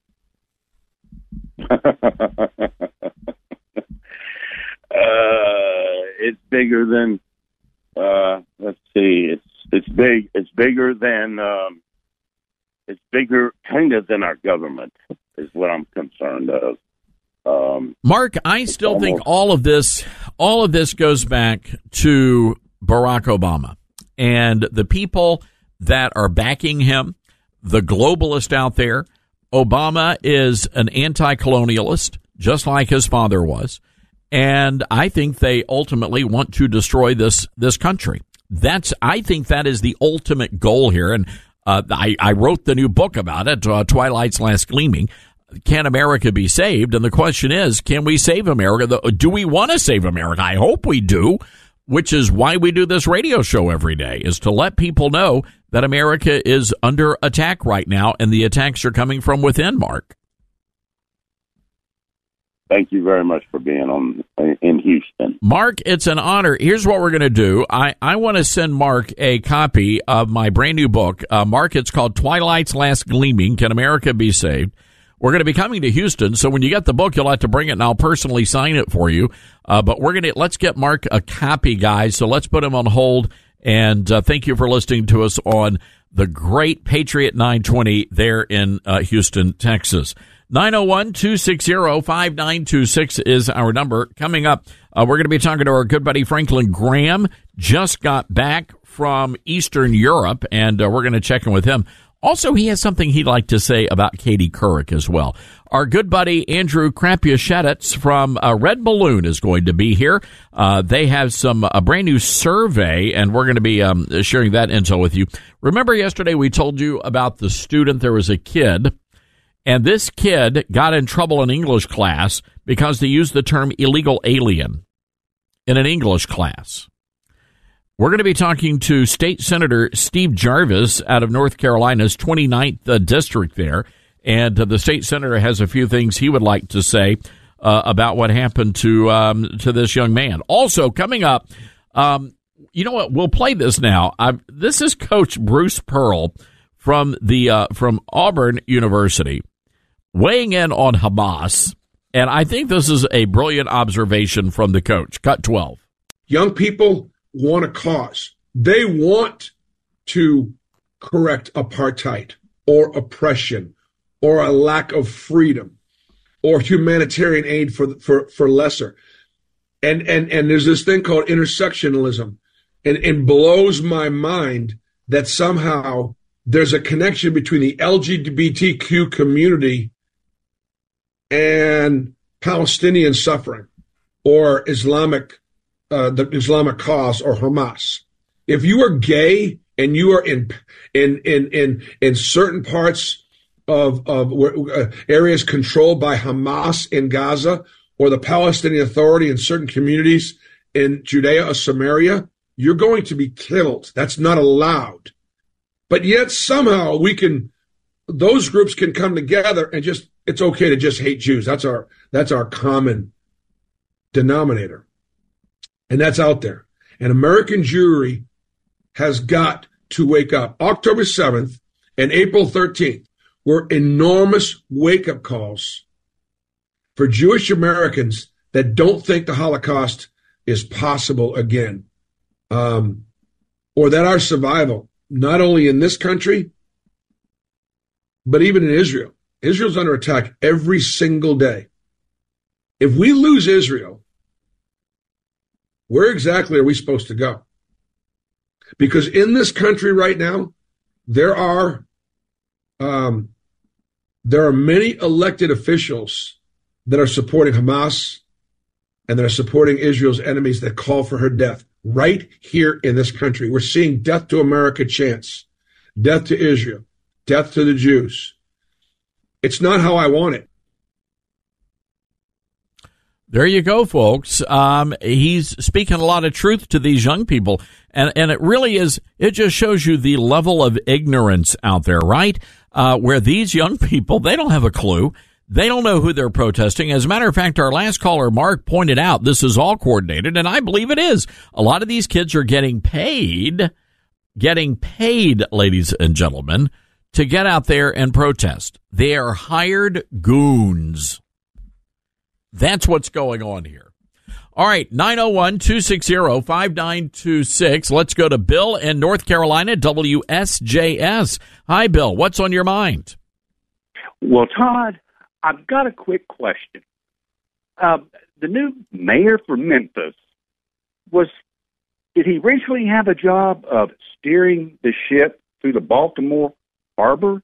uh, it's bigger than. Uh, let's see. It's it's big. It's bigger than. Um, it's bigger, kind of, than our government. Is what I'm concerned of. Um, Mark, I still almost, think all of this, all of this goes back to Barack Obama and the people that are backing him, the globalists out there. Obama is an anti-colonialist, just like his father was, and I think they ultimately want to destroy this this country. that's I think that is the ultimate goal here. And uh, I, I wrote the new book about it, uh, Twilight's Last Gleaming. Can America be saved? And the question is, can we save America? Do we want to save America? I hope we do, which is why we do this radio show every day, is to let people know that America is under attack right now, and the attacks are coming from within, Mark. Thank you very much for being on in Houston. Mark, it's an honor. Here's what we're going to do. I, I want to send Mark a copy of my brand new book. Uh, Mark, it's called Twilight's Last Gleaming, Can America Be Saved? We're going to be coming to Houston, so when you get the book, you'll have to bring it, and I'll personally sign it for you. Uh, but we're going to let's get Mark a copy, guys. So let's put him on hold. And uh, thank you for listening to us on the great Patriot nine twenty there in uh, Houston, Texas. nine oh one, two six zero, five nine two six is our number. Coming up, uh, we're going to be talking to our good buddy Franklin Graham. Just got back from Eastern Europe, and uh, we're going to check in with him. Also, he has something he'd like to say about Katie Couric as well. Our good buddy Andrew Krapyasheditz from uh, Red Balloon is going to be here. Uh, they have some a brand new survey, and we're going to be um, sharing that intel with you. Remember yesterday we told you about the student. There was a kid, and this kid got in trouble in English class because they used the term illegal alien in an English class. We're going to be talking to State Senator Steve Jarvis out of North Carolina's twenty-ninth uh, district there. And uh, the state senator has a few things he would like to say uh, about what happened to um, to this young man. Also, coming up, um, you know what? We'll play this now. I've, this is Coach Bruce Pearl from the uh, from Auburn University weighing in on Hamas. And I think this is a brilliant observation from the coach. Cut twelve. Young people want a cause. They want to correct apartheid or oppression or a lack of freedom or humanitarian aid for for for lesser. And and and there's this thing called intersectionalism. And it blows my mind that somehow there's a connection between the L G B T Q community and Palestinian suffering or Islamic Uh, the Islamic cause or Hamas. If you are gay and you are in in in in, in certain parts of of uh, areas controlled by Hamas in Gaza or the Palestinian Authority in certain communities in Judea or Samaria, you're going to be killed. That's not allowed. But yet somehow we can, those groups can come together and just, it's okay to just hate Jews. That's our that's our common denominator. And that's out there. And American Jewry has got to wake up. October seventh and April thirteenth were enormous wake-up calls for Jewish Americans that don't think the Holocaust is possible again, um, or that our survival, not only in this country, but even in Israel. Israel's under attack every single day. If we lose Israel, where exactly are we supposed to go? Because in this country right now, there are um, there are many elected officials that are supporting Hamas and that are supporting Israel's enemies that call for her death right here in this country. We're seeing death to America chants, death to Israel, death to the Jews. It's not how I want it. There you go, folks. Um, he's speaking a lot of truth to these young people. And, and it really is, it just shows you the level of ignorance out there, right? Uh, where these young people, they don't have a clue. They don't know who they're protesting. As a matter of fact, our last caller, Mark, pointed out this is all coordinated, and I believe it is. A lot of these kids are getting paid, getting paid, ladies and gentlemen, to get out there and protest. They are hired goons. That's what's going on here. All right, nine oh one, two six zero, five nine two six. Let's go to Bill in North Carolina, W S J S. Hi, Bill. What's on your mind? Well, Todd, I've got a quick question. Uh, the new mayor for Memphis, was did he recently have a job of steering the ship through the Baltimore Harbor?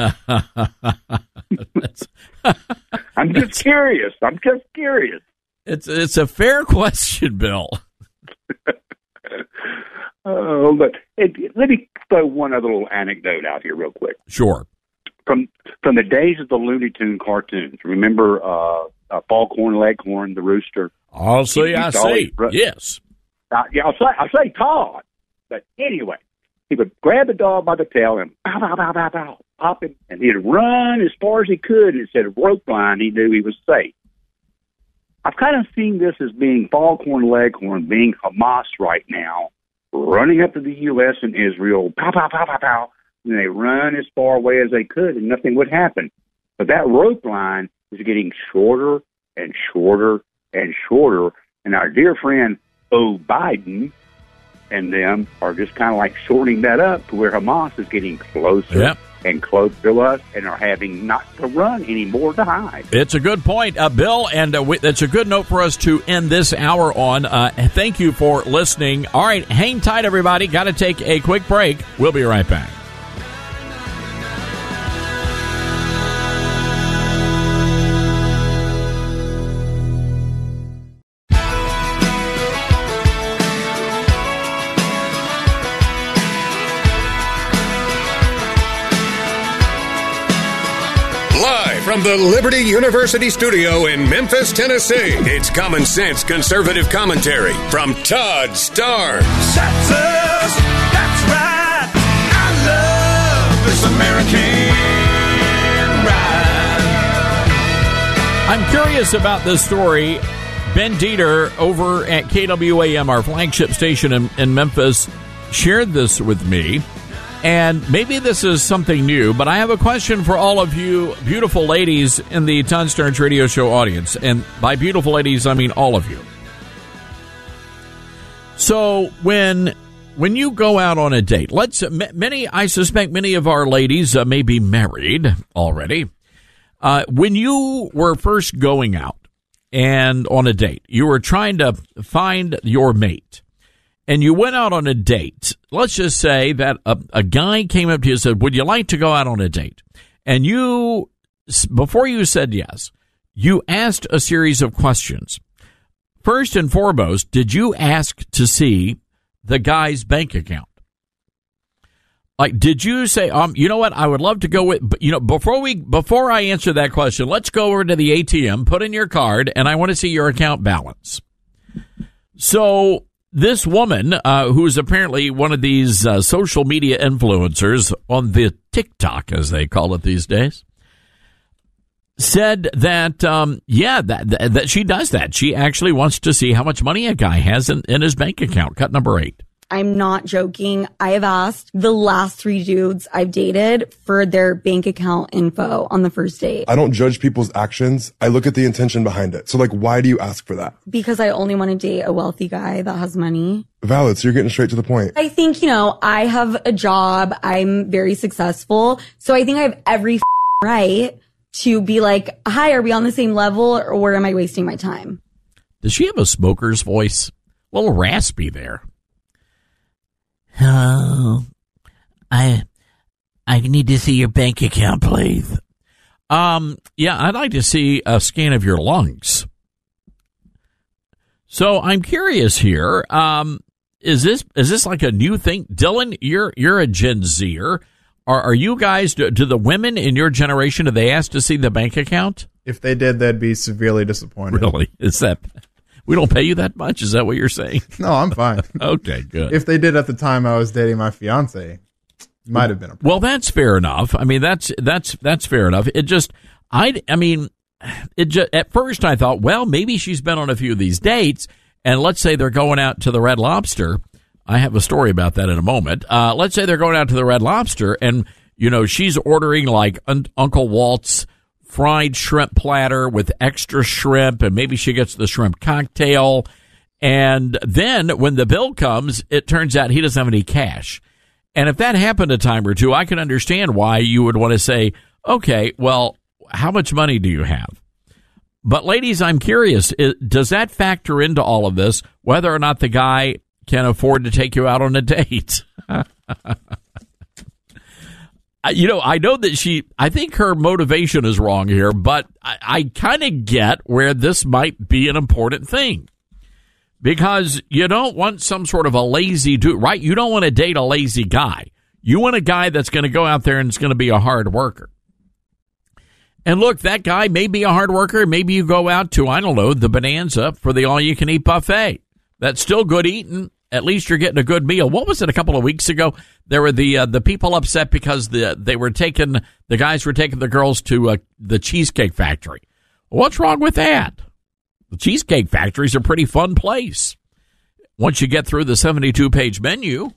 I'm just curious. I'm just curious. It's it's a fair question, Bill. Oh, but it, let me throw one other little anecdote out here real quick. Sure. From from the days of the Looney Tune cartoons, remember uh, uh, Foghorn Leghorn, the rooster? I'll say, I say, run, yes. Uh, yeah, I'll say, I'll say Todd. But anyway, he would grab the dog by the tail and bow, bow, bow, bow, bow, pop him, and he'd run as far as he could. And instead of rope line, he knew he was safe. I've kind of seen this as being Foghorn Leghorn, being Hamas right now, running up to the U S and Israel, pow, pow, pow, pow, pow, and they run as far away as they could, and nothing would happen. But that rope line is getting shorter and shorter and shorter, and our dear friend O. Biden and them are just kind of like shorting that up to where Hamas is getting closer yep. and closer to us and are having not to run anymore to hide. It's a good point, uh, Bill, and uh, we, that's a good note for us to end this hour on. Uh, thank you for listening. All right, hang tight, everybody. Got to take a quick break. We'll be right back. From the Liberty University studio in Memphis, Tennessee, it's Common Sense Conservative Commentary from Todd Starnes. That's us. That's right. I love this American ride. I'm curious about this story. Ben Dieter over at K W A M, our flagship station in, in Memphis, shared this with me. And maybe this is something new, but I have a question for all of you beautiful ladies in the Todd Starnes radio show audience. And by beautiful ladies, I mean all of you. So when when you go out on a date, let's many I suspect many of our ladies uh, may be married already. Uh, when you were first going out and on a date, you were trying to find your mate. And you went out on a date. Let's just say that a, a guy came up to you and said, would you like to go out on a date? And you, before you said yes, you asked a series of questions. First and foremost, did you ask to see the guy's bank account? Like, did you say, um, you know what, I would love to go with, you know, before we, before I answer that question, let's go over to the A T M, put in your card, and I want to see your account balance. So, this woman, uh, who is apparently one of these uh, social media influencers on the TikTok, as they call it these days, said that, um, yeah, that, that that she does that. She actually wants to see how much money a guy has in, in his bank account. Cut number eight. I'm not joking. I have asked the last three dudes I've dated for their bank account info on the first date. I don't judge people's actions. I look at the intention behind it. So, like, why do you ask for that? Because I only want to date a wealthy guy that has money. Valid. So you're getting straight to the point. I think, you know, I have a job. I'm very successful. So I think I have every f- right to be like, hi, are we on the same level or where am I wasting my time? Does she have a smoker's voice? A little raspy there. Oh, I, I need to see your bank account, please. Um, yeah, I'd like to see a scan of your lungs. So I'm curious here. Um, is this is this like a new thing, Dylan? You're you're a Gen Zer. Are are you guys? Do, do the women in your generation, do they ask to see the bank account? If they did, they'd be severely disappointed. Really? Is that? We don't pay you that much? Is that what you're saying? No, I'm fine. Okay, good. If they did at the time I was dating my fiance, it might have been a problem. Well, that's fair enough. I mean, that's that's that's fair enough. It just, I, I mean, it just, at first I thought, well, maybe she's been on a few of these dates, and let's say they're going out to the Red Lobster. I have a story about that in a moment. Uh, let's say they're going out to the Red Lobster, and you know she's ordering like un- Uncle Walt's fried shrimp platter with extra shrimp, and maybe she gets the shrimp cocktail. And then when the bill comes, it turns out he doesn't have any cash. And if that happened a time or two, I can understand why you would want to say, okay, well, how much money do you have? But ladies, I'm curious, does that factor into all of this, whether or not the guy can afford to take you out on a date? You know, I know that she, I think her motivation is wrong here, but I, I kind of get where this might be an important thing. because you don't want some sort of a lazy dude, right? You don't want to date a lazy guy. You want a guy that's going to go out there and is going to be a hard worker. And look, that guy may be a hard worker. Maybe you go out to, I don't know, the Bonanza for the all-you-can-eat buffet. That's still good eating. At least you're getting a good meal. What was it a couple of weeks ago? There were the uh, the people upset because the they were taking the guys were taking the girls to uh, the Cheesecake Factory. What's wrong with that? The Cheesecake Factory is a pretty fun place. Once you get through the seventy-two page menu,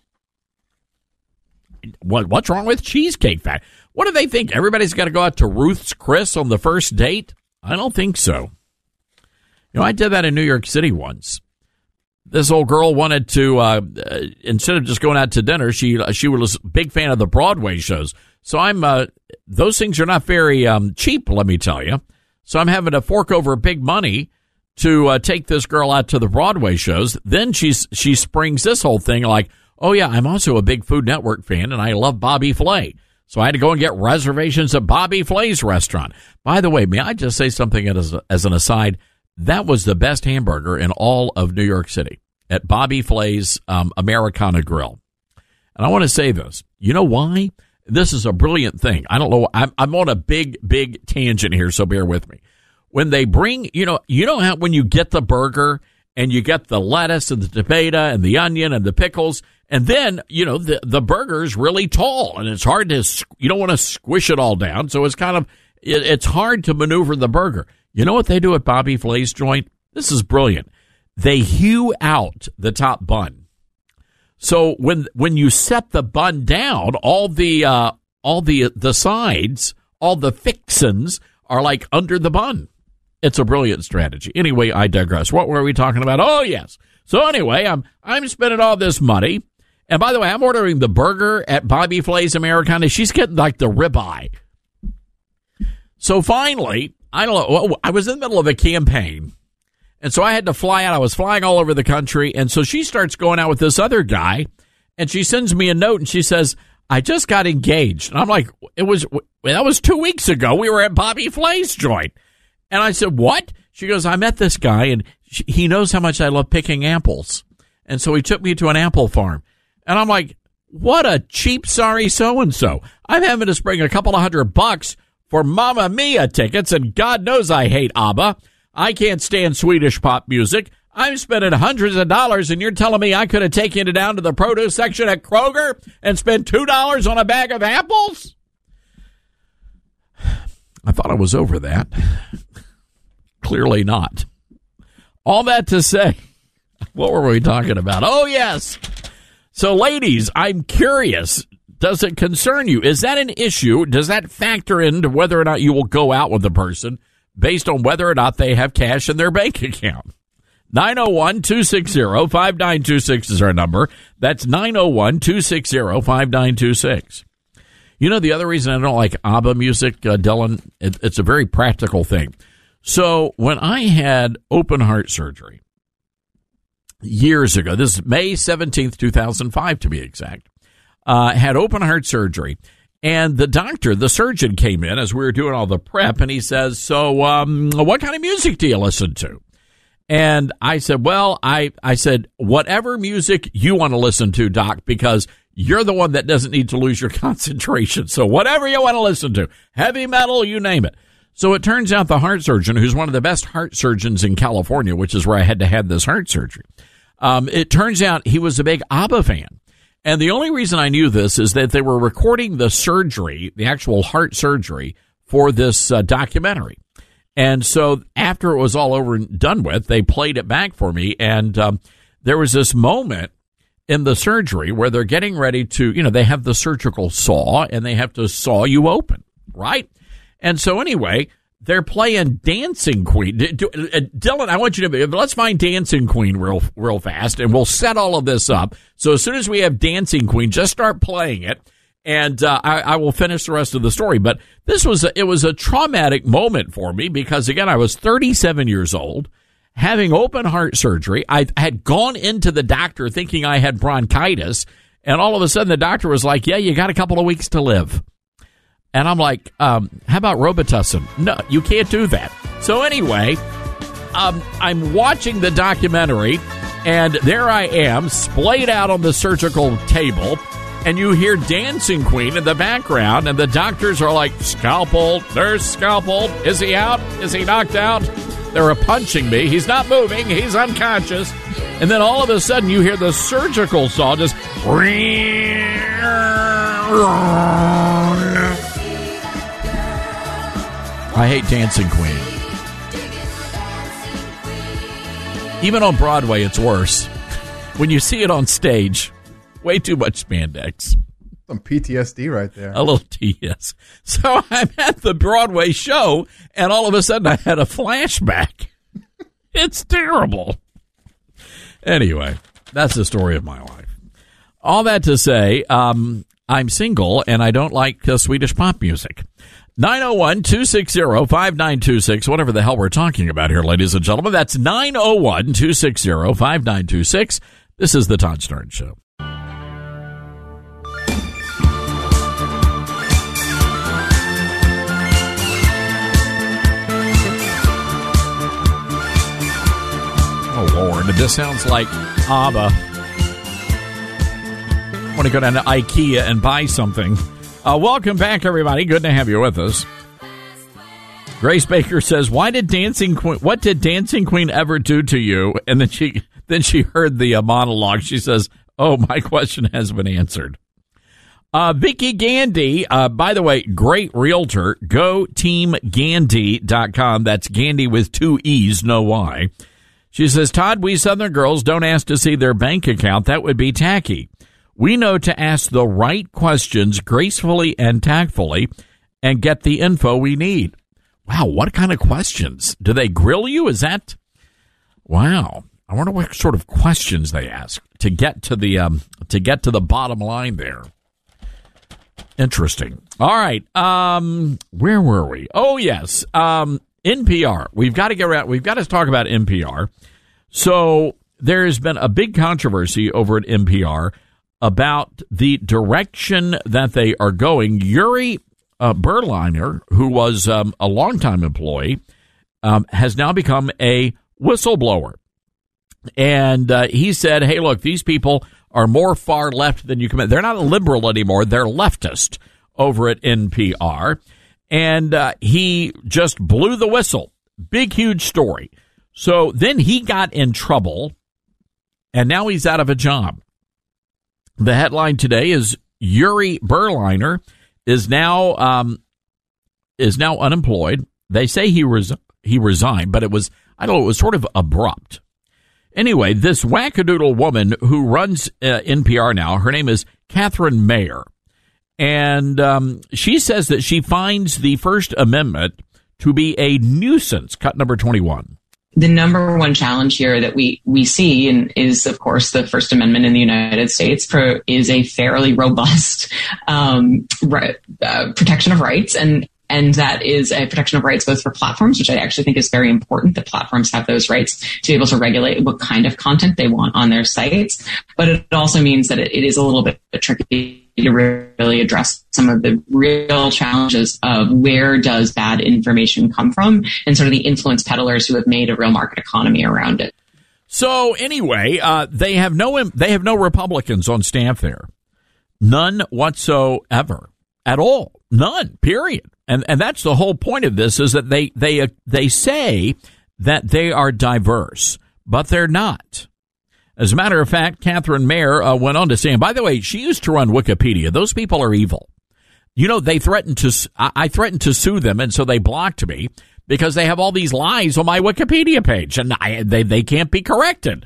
what what's wrong with Cheesecake Factory? What do they think? Everybody's got to go out to Ruth's Chris on the first date? I don't think so. You know, I did that in New York City once. This old girl wanted to, uh, uh, instead of just going out to dinner, she she was a big fan of the Broadway shows. So I'm, uh, those things are not very um, cheap, let me tell you. So I'm having to fork over big money to uh, take this girl out to the Broadway shows. Then she's she springs this whole thing like, oh, yeah, I'm also a big Food Network fan, and I love Bobby Flay. So I had to go and get reservations at Bobby Flay's restaurant. By the way, may I just say something as, as an aside? That was the best hamburger in all of New York City at Bobby Flay's um, Americana Grill. And I want to say this. You know why? This is a brilliant thing. I don't know. I'm, I'm on a big, big tangent here, so bear with me. When they bring, you know, you know how when you get the burger and you get the lettuce and the tomato and the onion and the pickles, and then, you know, the, the burger's really tall and it's hard to, you don't want to squish it all down. So it's kind of, it, it's hard to maneuver the burger. You know what they do at Bobby Flay's joint? This is brilliant. They hew out the top bun. So when when you set the bun down, all the uh, all the the sides, all the fixins are like under the bun. It's a brilliant strategy. Anyway, I digress. What were we talking about? Oh yes. So anyway, I'm I'm spending all this money, and by the way, I'm ordering the burger at Bobby Flay's Americana. She's getting like the ribeye. So finally, I don't know. I was in the middle of a campaign, and so I had to fly out. I was flying all over the country, and so she starts going out with this other guy, and she sends me a note, and she says, I just got engaged. And I'm like, it was that was two weeks ago. We were at Bobby Flay's joint. And I said, what? She goes, I met this guy, and she, he knows how much I love picking apples. And so he took me to an apple farm. And I'm like, what a cheap, sorry so-and-so. I'm having to spring a couple of hundred bucks for Mamma Mia tickets, and God knows I hate ABBA. I can't stand Swedish pop music. I'm spending hundreds of dollars, and you're telling me I could have taken it down to the produce section at Kroger and spent two dollars on a bag of apples? I thought I was over that. Clearly not. All that to say, what were we talking about? Oh, yes. So, ladies, I'm curious. Does it concern you? Is that an issue? Does that factor into whether or not you will go out with a person based on whether or not they have cash in their bank account? nine oh one, two six zero, five nine two six is our number. That's nine oh one, two six zero, five nine two six. You know, the other reason I don't like ABBA music, uh, Dylan, it, it's a very practical thing. So when I had open heart surgery years ago, this is May seventeenth, two thousand five to be exact, uh, had open heart surgery. And the doctor, the surgeon came in as we were doing all the prep, and he says, so um, what kind of music do you listen to? And I said, well, I, I said, whatever music you want to listen to, Doc, because you're the one that doesn't need to lose your concentration. So whatever you want to listen to, heavy metal, you name it. So it turns out the heart surgeon, who's one of the best heart surgeons in California, which is where I had to have this heart surgery, um, it turns out he was a big ABBA fan. And the only reason I knew this is that they were recording the surgery, the actual heart surgery, for this uh, documentary. And so after it was all over and done with, they played it back for me. And um, there was this moment in the surgery where they're getting ready to, you know, they have the surgical saw and they have to saw you open, right? And so anyway, they're playing Dancing Queen. D- D- uh, Dylan, I want you to, let's find Dancing Queen real, real fast, and we'll set all of this up. So as soon as we have Dancing Queen, just start playing it. And uh, I, I will finish the rest of the story. But this was a, it was a traumatic moment for me because, again, I was thirty-seven years old, having open heart surgery. I had gone into the doctor thinking I had bronchitis, and all of a sudden the doctor was like, yeah, you got a couple of weeks to live. And I'm like, um, how about Robitussin? No, you can't do that. So anyway, um, I'm watching the documentary, And there I am, splayed out on the surgical table, and you hear Dancing Queen in the background, and the doctors are like, scalpel, nurse, scalpel, is he out? Is he knocked out? They're punching me. He's not moving. He's unconscious. And then all of a sudden, you hear the surgical saw just... I hate Dancing Queen. Even on Broadway, it's worse. When you see it on stage, way too much spandex. Some P T S D right there. A little T S. So I'm at the Broadway show, and all of a sudden I had a flashback. It's terrible. Anyway, that's the story of my life. All that to say, um, I'm single, and I don't like uh, Swedish pop music. nine oh one, two six zero, five nine two six, whatever the hell we're talking about here, ladies and gentlemen. That's nine oh one, two six zero, five nine two six. This is the Todd Stern Show. Oh, Lord, this sounds like ABBA. I want to go down to IKEA and buy something. Uh, welcome back, everybody. Good to have you with us. Grace Baker says, "Why did Dancing Queen? What did Dancing Queen ever do to you?" And then she then she heard the uh, monologue. She says, "Oh, my question has been answered." Uh, Vicky Gandy, uh, by the way, great realtor. Go team gandy dot com. That's Gandy with two E's, no Y. She says, "Todd, we Southern girls don't ask to see their bank account. That would be tacky. We know to ask the right questions gracefully and tactfully and get the info we need." Wow, what kind of questions? Do they grill you? Is that... Wow. I wonder what sort of questions they ask to get to the um, to get to the bottom line there. Interesting. All right. Um, where were we? Oh, yes. Um, N P R. We've got to get around. We've got to talk about N P R. So there's been a big controversy over at N P R about the direction that they are going. Yuri uh, Berliner, who was um, a longtime employee, um, has now become a whistleblower. And uh, he said, hey, look, these people are more far left than you can. They're not a liberal anymore. They're leftist over at N P R. And uh, he just blew the whistle. Big, huge story. So then he got in trouble, and now he's out of a job. The headline today is Yuri Berliner is now um, is now unemployed. They say he res- he resigned, but it was, I don't know, it was sort of abrupt. Anyway, this wackadoodle woman who runs uh, N P R now, her name is Catherine Mayer, and um, she says that she finds the First Amendment to be a nuisance. Cut number twenty-one. The number one challenge here that we, we see and is, of course, the First Amendment in the United States pro, is a fairly robust um, right, uh, protection of rights. And, and that is a protection of rights both for platforms, which I actually think is very important, that platforms have those rights to be able to regulate what kind of content they want on their sites. But it also means that it, it is a little bit tricky to really address some of the real challenges of where does bad information come from and sort of the influence peddlers who have made a real market economy around it. So anyway, uh, they have no they have no Republicans on staff there, none whatsoever, at all, none. Period. And and that's the whole point of this, is that they they uh, they say that they are diverse, but they're not. As a matter of fact, Catherine Mayer uh, went on to say, and by the way, she used to run Wikipedia. Those people are evil. You know, they threatened to, I, I threatened to sue them, and so they blocked me because they have all these lies on my Wikipedia page, and I, they, they can't be corrected.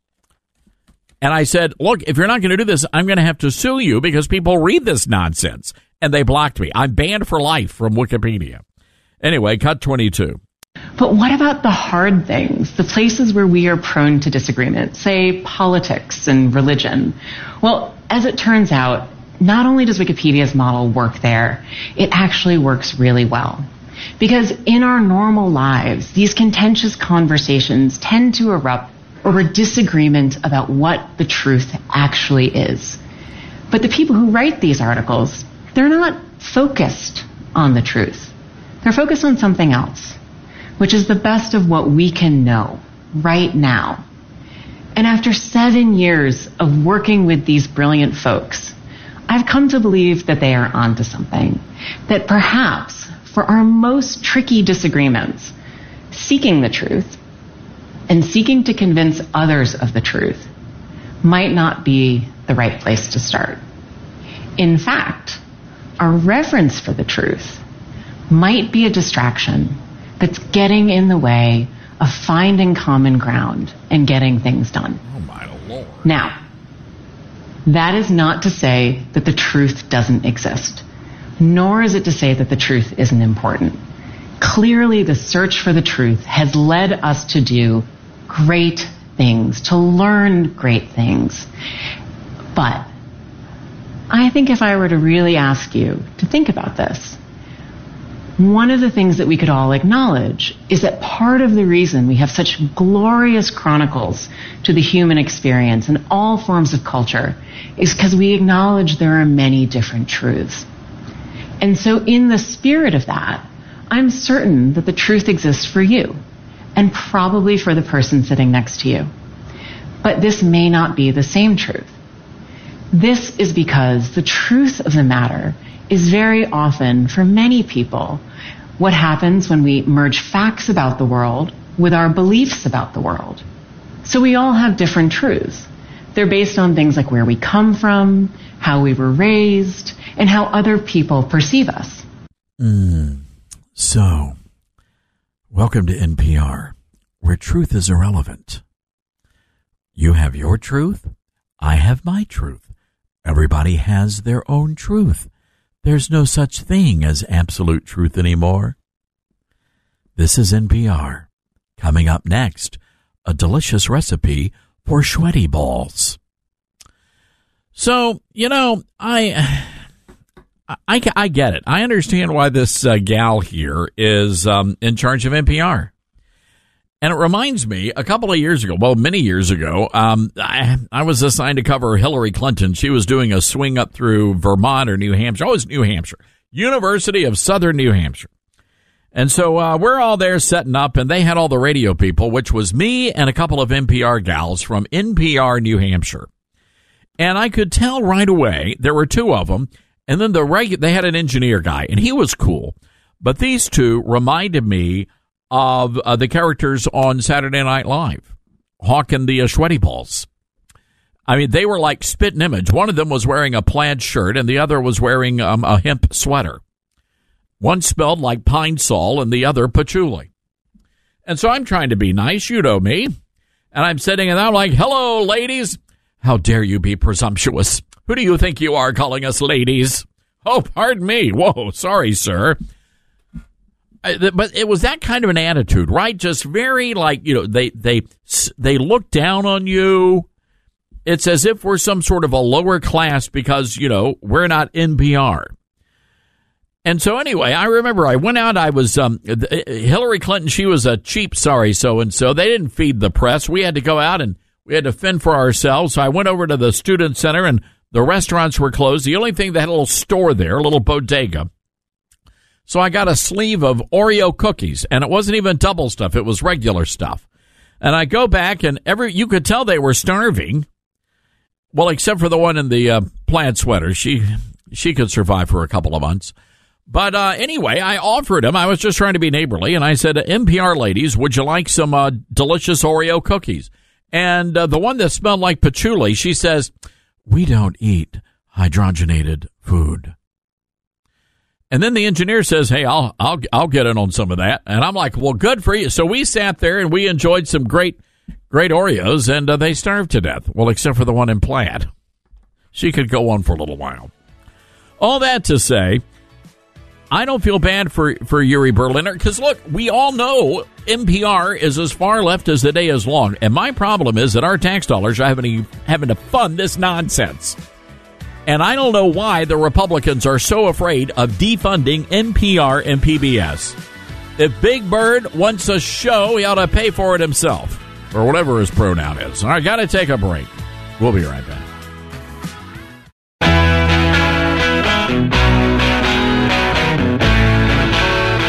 And I said, look, if you're not going to do this, I'm going to have to sue you because people read this nonsense. And they blocked me. I'm banned for life from Wikipedia. Anyway, cut twenty-two. But what about the hard things, the places where we are prone to disagreement, say politics and religion? Well, as it turns out, not only does Wikipedia's model work there, it actually works really well. Because in our normal lives, these contentious conversations tend to erupt over disagreement about what the truth actually is. But the people who write these articles, they're not focused on the truth. They're focused on something else, which is the best of what we can know right now. And after seven years of working with these brilliant folks, I've come to believe that they are onto something. That perhaps for our most tricky disagreements, seeking the truth and seeking to convince others of the truth might not be the right place to start. In fact, our reverence for the truth might be a distraction that's getting in the way of finding common ground and getting things done. Oh my Lord. Now, that is not to say that the truth doesn't exist, nor is it to say that the truth isn't important. Clearly, the search for the truth has led us to do great things, to learn great things. But I think if I were to really ask you to think about this, one of the things that we could all acknowledge is that part of the reason we have such glorious chronicles to the human experience in all forms of culture is because we acknowledge there are many different truths. And so in the spirit of that, I'm certain that the truth exists for you and probably for the person sitting next to you. But this may not be the same truth. This is because the truth of the matter is very often, for many people, what happens when we merge facts about the world with our beliefs about the world. So we all have different truths. They're based on things like where we come from, how we were raised, and how other people perceive us. Mm. So, welcome to N P R, where truth is irrelevant. You have your truth, I have my truth. Everybody has their own truth. There's no such thing as absolute truth anymore. This is N P R. Coming up next, a delicious recipe for sweaty balls. So, you know, I, I, I get it. I understand why this uh, gal here is um, in charge of N P R. And it reminds me, a couple of years ago, well, many years ago, um, I, I was assigned to cover Hillary Clinton. She was doing a swing up through Vermont or New Hampshire. Oh, it was New Hampshire. University of Southern New Hampshire. And so uh, we're all there setting up, and they had all the radio people, which was me and a couple of N P R gals from N P R New Hampshire. And I could tell right away, there were two of them, and then the regu- they had an engineer guy, and he was cool. But these two reminded me of uh, the characters on Saturday Night Live, hawking the uh, sweaty balls. I mean, they were like spitting image. One of them was wearing a plaid shirt, and the other was wearing um, a hemp sweater. One spelled like Pine Sol, and the other patchouli. And so I'm trying to be nice, you know me. And I'm sitting and I'm like, hello, ladies. How dare you be presumptuous? Who do you think you are calling us ladies? Oh, pardon me. Whoa, sorry, sir. But it was that kind of an attitude, right? Just very like, you know, they they they look down on you. It's as if we're some sort of a lower class because, you know, we're not N P R. And so anyway, I remember I went out, I was, um, Hillary Clinton, she was a cheap, sorry, so-and-so. They didn't feed the press. We had to go out and we had to fend for ourselves. So I went over to the student center and the restaurants were closed. The only thing, they had a little store there, a little bodega. So I got a sleeve of Oreo cookies, and it wasn't even double stuff. It was regular stuff. And I go back, and every you could tell they were starving. Well, except for the one in the uh, plaid sweater. She she could survive for a couple of months. But uh, anyway, I offered them. I was just trying to be neighborly, and I said, N P R ladies, would you like some uh, delicious Oreo cookies? And uh, the one that smelled like patchouli, she says, we don't eat hydrogenated food. And then the engineer says, hey, I'll I'll I'll get in on some of that. And I'm like, well, good for you. So we sat there and we enjoyed some great, great Oreos, and uh, they starved to death. Well, except for the one in plaid. She could go on for a little while. All that to say, I don't feel bad for, for Yuri Berliner because, look, we all know N P R is as far left as the day is long. And my problem is that our tax dollars are having to, having to fund this nonsense. And I don't know why the Republicans are so afraid of defunding N P R and P B S. If Big Bird wants a show, he ought to pay for it himself, or whatever his pronoun is. All right, got to take a break. We'll be right back.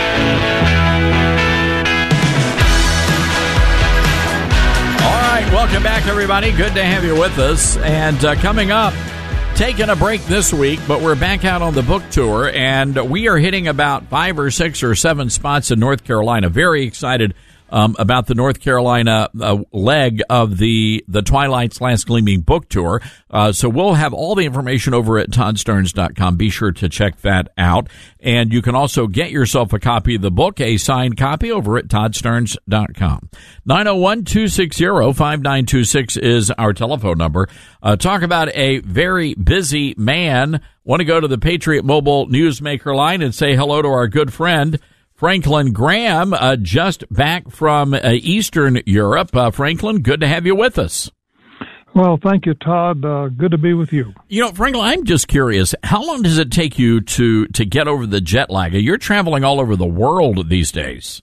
Welcome Welcome back, everybody. Good to have you with us. And uh, coming up, taking a break this week, but we're back out on the book tour, and we are hitting about five or six or seven spots in North Carolina. Very excited um, about the North Carolina uh, leg of the the Twilight's Last Gleaming book tour. Uh, so we'll have all the information over at todd stearns dot com. Be sure to check that out. And you can also get yourself a copy of the book, a signed copy, over at todd stearns dot com. nine oh one, two six zero, five nine two six is our telephone number. Uh, talk about a very busy man. Want to go to the Patriot Mobile Newsmaker line and say hello to our good friend, Franklin Graham, uh, just back from uh, Eastern Europe. Uh, Franklin, good to have you with us. Well, thank you, Todd. Uh, good to be with you. You know, Franklin, I'm just curious, how long does it take you to, to get over the jet lag? You're traveling all over the world these days.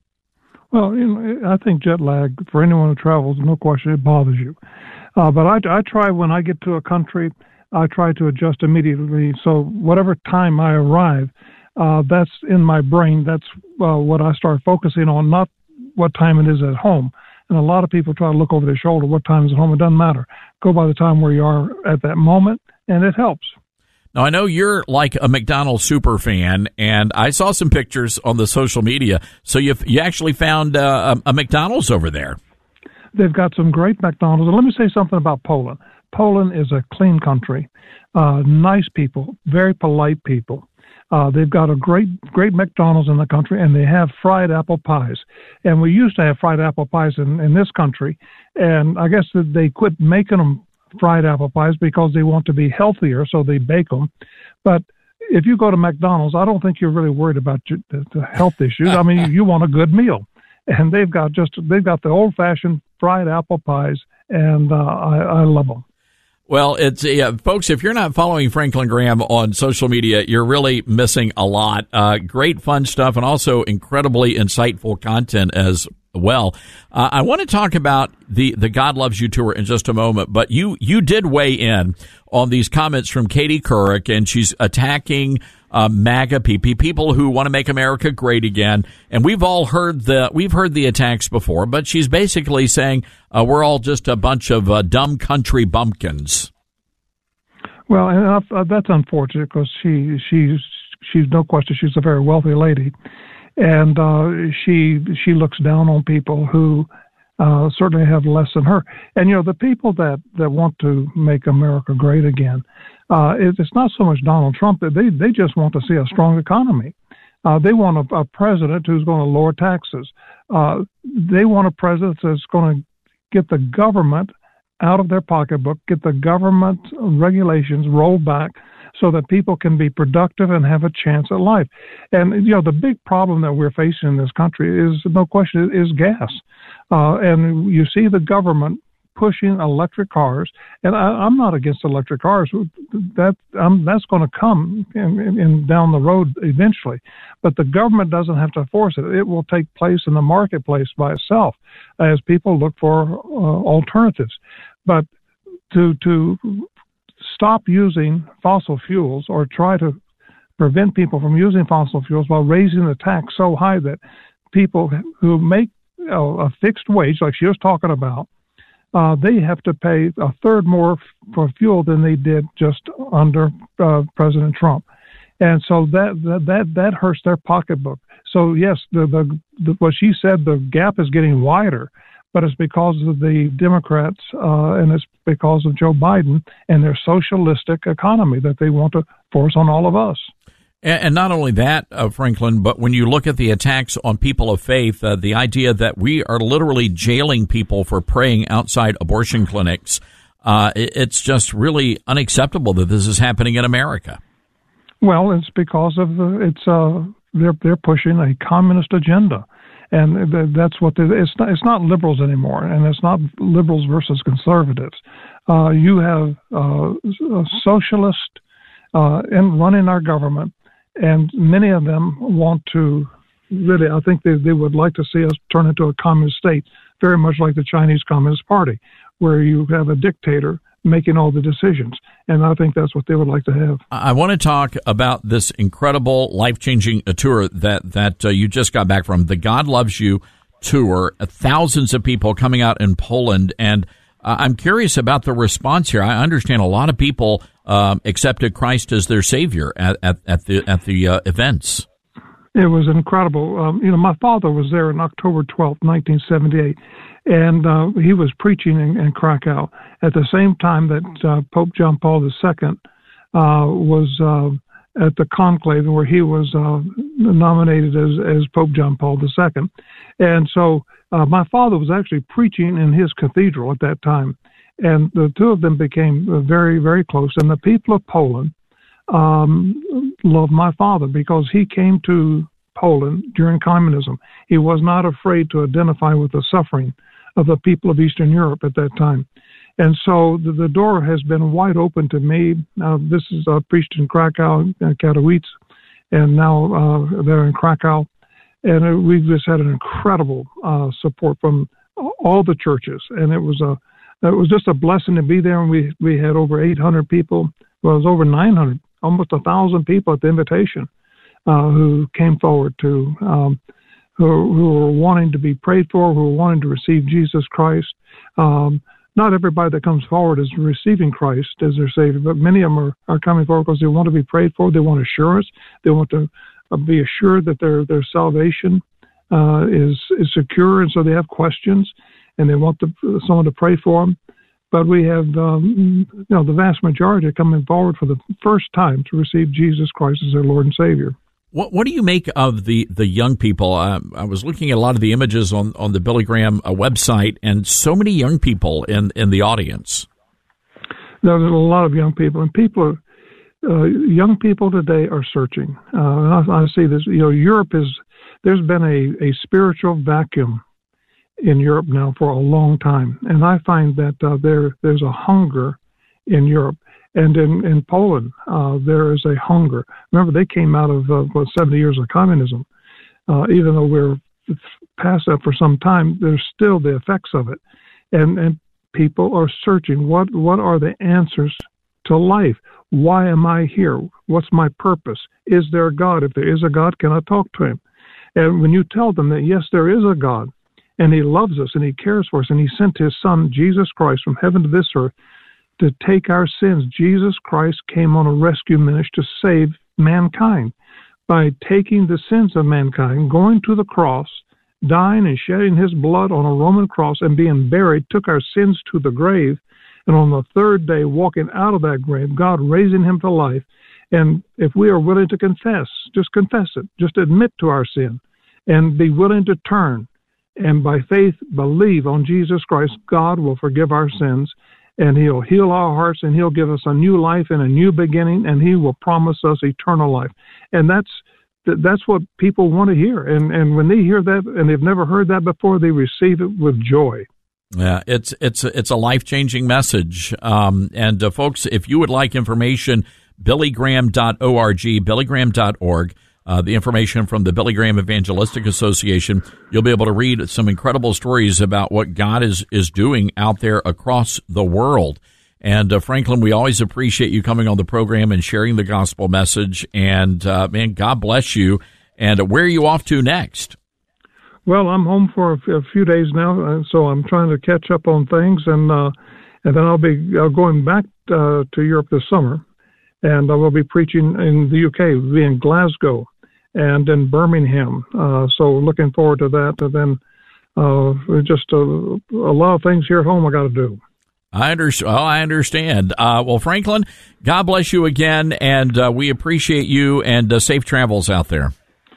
Well, you know, I think jet lag, for anyone who travels, no question, it bothers you. Uh, but I, I try when I get to a country, I try to adjust immediately. So whatever time I arrive, uh, that's in my brain. That's uh, what I start focusing on, not what time it is at home. And a lot of people try to look over their shoulder. What time is at home? It doesn't matter. Go by the time where you are at that moment, and it helps. Now, I know you're like a McDonald's super fan, and I saw some pictures on the social media. So you you actually found uh, a, a McDonald's over there. They've got some great McDonald's. And let me say something about Poland. Poland is a clean country, uh, nice people, very polite people. Uh, they've got a great, great McDonald's in the country, and they have fried apple pies. And we used to have fried apple pies in, in this country, and I guess that they quit making them fried apple pies because they want to be healthier, so they bake them. But if you go to McDonald's, I don't think you're really worried about the, the health issues. I mean, you want a good meal, and they've got just they've got the old-fashioned fried apple pies, and uh, I, I love them. Well, it's uh, folks, if you're not following Franklin Graham on social media, you're really missing a lot. Uh, great fun stuff and also incredibly insightful content as well. Uh, I want to talk about the, the God Loves You tour in just a moment, but you, you did weigh in on these comments from Katie Couric, and she's attacking uh, MAGA people, people who want to make America great again. And we've all heard the we've heard the attacks before, but she's basically saying uh, we're all just a bunch of uh, dumb country bumpkins. Well, and uh, that's unfortunate because she she's she's no question she's a very wealthy lady, and uh, she she looks down on people who uh, certainly have less than her. And you know, the people that, that want to make America great again, uh, it, it's not so much Donald Trump. They they just want to see a strong economy. Uh, they want a, a president who's going to lower taxes. Uh, they want a president that's going to get the government out of their pocketbook, get the government regulations rolled back so that people can be productive and have a chance at life. And, you know, the big problem that we're facing in this country is, no question, is gas. Uh, and you see the government pushing electric cars, and I, I'm not against electric cars. That um, that's going to come in, in, in down the road eventually, but the government doesn't have to force it. It will take place in the marketplace by itself as people look for uh, alternatives. But to to stop using fossil fuels or try to prevent people from using fossil fuels while raising the tax so high that people who make you know, a fixed wage, like she was talking about, Uh, they have to pay a third more f- for fuel than they did just under uh, President Trump, and so that, that that that hurts their pocketbook. So yes, the, the the what she said, the gap is getting wider, but it's because of the Democrats uh, and it's because of Joe Biden and their socialistic economy that they want to force on all of us. And not only that, uh, Franklin, but when you look at the attacks on people of faith, uh, the idea that we are literally jailing people for praying outside abortion clinics, uh, it's just really unacceptable that this is happening in America. Well, it's because of the, it's uh, they're they're pushing a communist agenda, and that's what they, it's not. It's not liberals anymore, and it's not liberals versus conservatives. Uh, you have uh, a socialist uh, in running our government. And many of them want to really, I think they, they would like to see us turn into a communist state, very much like the Chinese Communist Party, where you have a dictator making all the decisions. And I think that's what they would like to have. I want to talk about this incredible, life-changing tour that, that uh, you just got back from, the God Loves You tour, uh, thousands of people coming out in Poland, and uh, I'm curious about the response here. I understand a lot of people um, accepted Christ as their Savior at, at, at the at the uh, events. It was incredible. Um, you know, my father was there on October twelfth, nineteen seventy-eight, and uh, he was preaching in, in Krakow at the same time that uh, Pope John Paul the Second uh, was uh, at the conclave where he was uh, nominated as, as Pope John Paul the Second. And so uh, my father was actually preaching in his cathedral at that time. And the two of them became very, very close. And the people of Poland um, loved my father because he came to Poland during communism. He was not afraid to identify with the suffering of the people of Eastern Europe at that time. And so the, the door has been wide open to me. Uh, this is uh, preached in Krakow, uh, Katowice, and now uh, they're in Krakow. And uh, we've just had an incredible uh, support from all the churches. And it was a it was just a blessing to be there. And we, we had over eight hundred people. Well, it was over nine hundred, almost one thousand people at the invitation uh, who came forward to, um, who, who were wanting to be prayed for, who were wanting to receive Jesus Christ. Um, Not everybody that comes forward is receiving Christ as their Savior, but many of them are, are coming forward because they want to be prayed for. They want assurance. They want to uh, be assured that their their salvation uh, is is secure, and so they have questions, and they want the, someone to pray for them. But we have, um, you know, the vast majority are coming forward for the first time to receive Jesus Christ as their Lord and Savior. What What do you make of the, the young people? Uh, I was looking at a lot of the images on, on the Billy Graham uh, website, and so many young people in, in the audience. There's a lot of young people, and people are, uh, young people today are searching. Uh, I, I see this. You know, Europe is. There's been a, a spiritual vacuum in Europe now for a long time, and I find that uh, there there's a hunger in Europe. And in, in Poland, uh, there is a hunger. Remember, they came out of, uh, what, seventy years of communism. Uh, even though we're past that for some time, there's still the effects of it. And and people are searching. What what are the answers to life? Why am I here? What's my purpose? Is there a God? If there is a God, can I talk to him? And when you tell them that, yes, there is a God, and he loves us, and he cares for us, and he sent his son, Jesus Christ, from heaven to this earth, to take our sins. Jesus Christ came on a rescue mission to save mankind by taking the sins of mankind, going to the cross, dying and shedding his blood on a Roman cross and being buried, took our sins to the grave, and on the third day walking out of that grave, God raising him to life. And if we are willing to confess, just confess it, just admit to our sin and be willing to turn and by faith believe on Jesus Christ, God will forgive our sins. And he'll heal our hearts, and he'll give us a new life and a new beginning, and he will promise us eternal life. And that's that's what people want to hear. And and when they hear that, and they've never heard that before, they receive it with joy. Yeah, it's it's it's a life-changing message. Um, and uh, folks, if you would like information, billy graham dot org, billy graham dot org. Uh, the information from the Billy Graham Evangelistic Association. You'll be able to read some incredible stories about what God is, is doing out there across the world. And uh, Franklin, we always appreciate you coming on the program and sharing the gospel message. And, uh, man, God bless you. And where are you off to next? Well, I'm home for a, f- a few days now, uh, so I'm trying to catch up on things. And, uh, and then I'll be uh, going back uh, to Europe this summer. And I will be preaching in the U K, we'll be in Glasgow and in Birmingham. Uh, so looking forward to that. And then uh, just a, a lot of things here at home I got to do. I understand. Well, I understand. Uh, well, Franklin, God bless you again, and uh, we appreciate you, and uh, safe travels out there.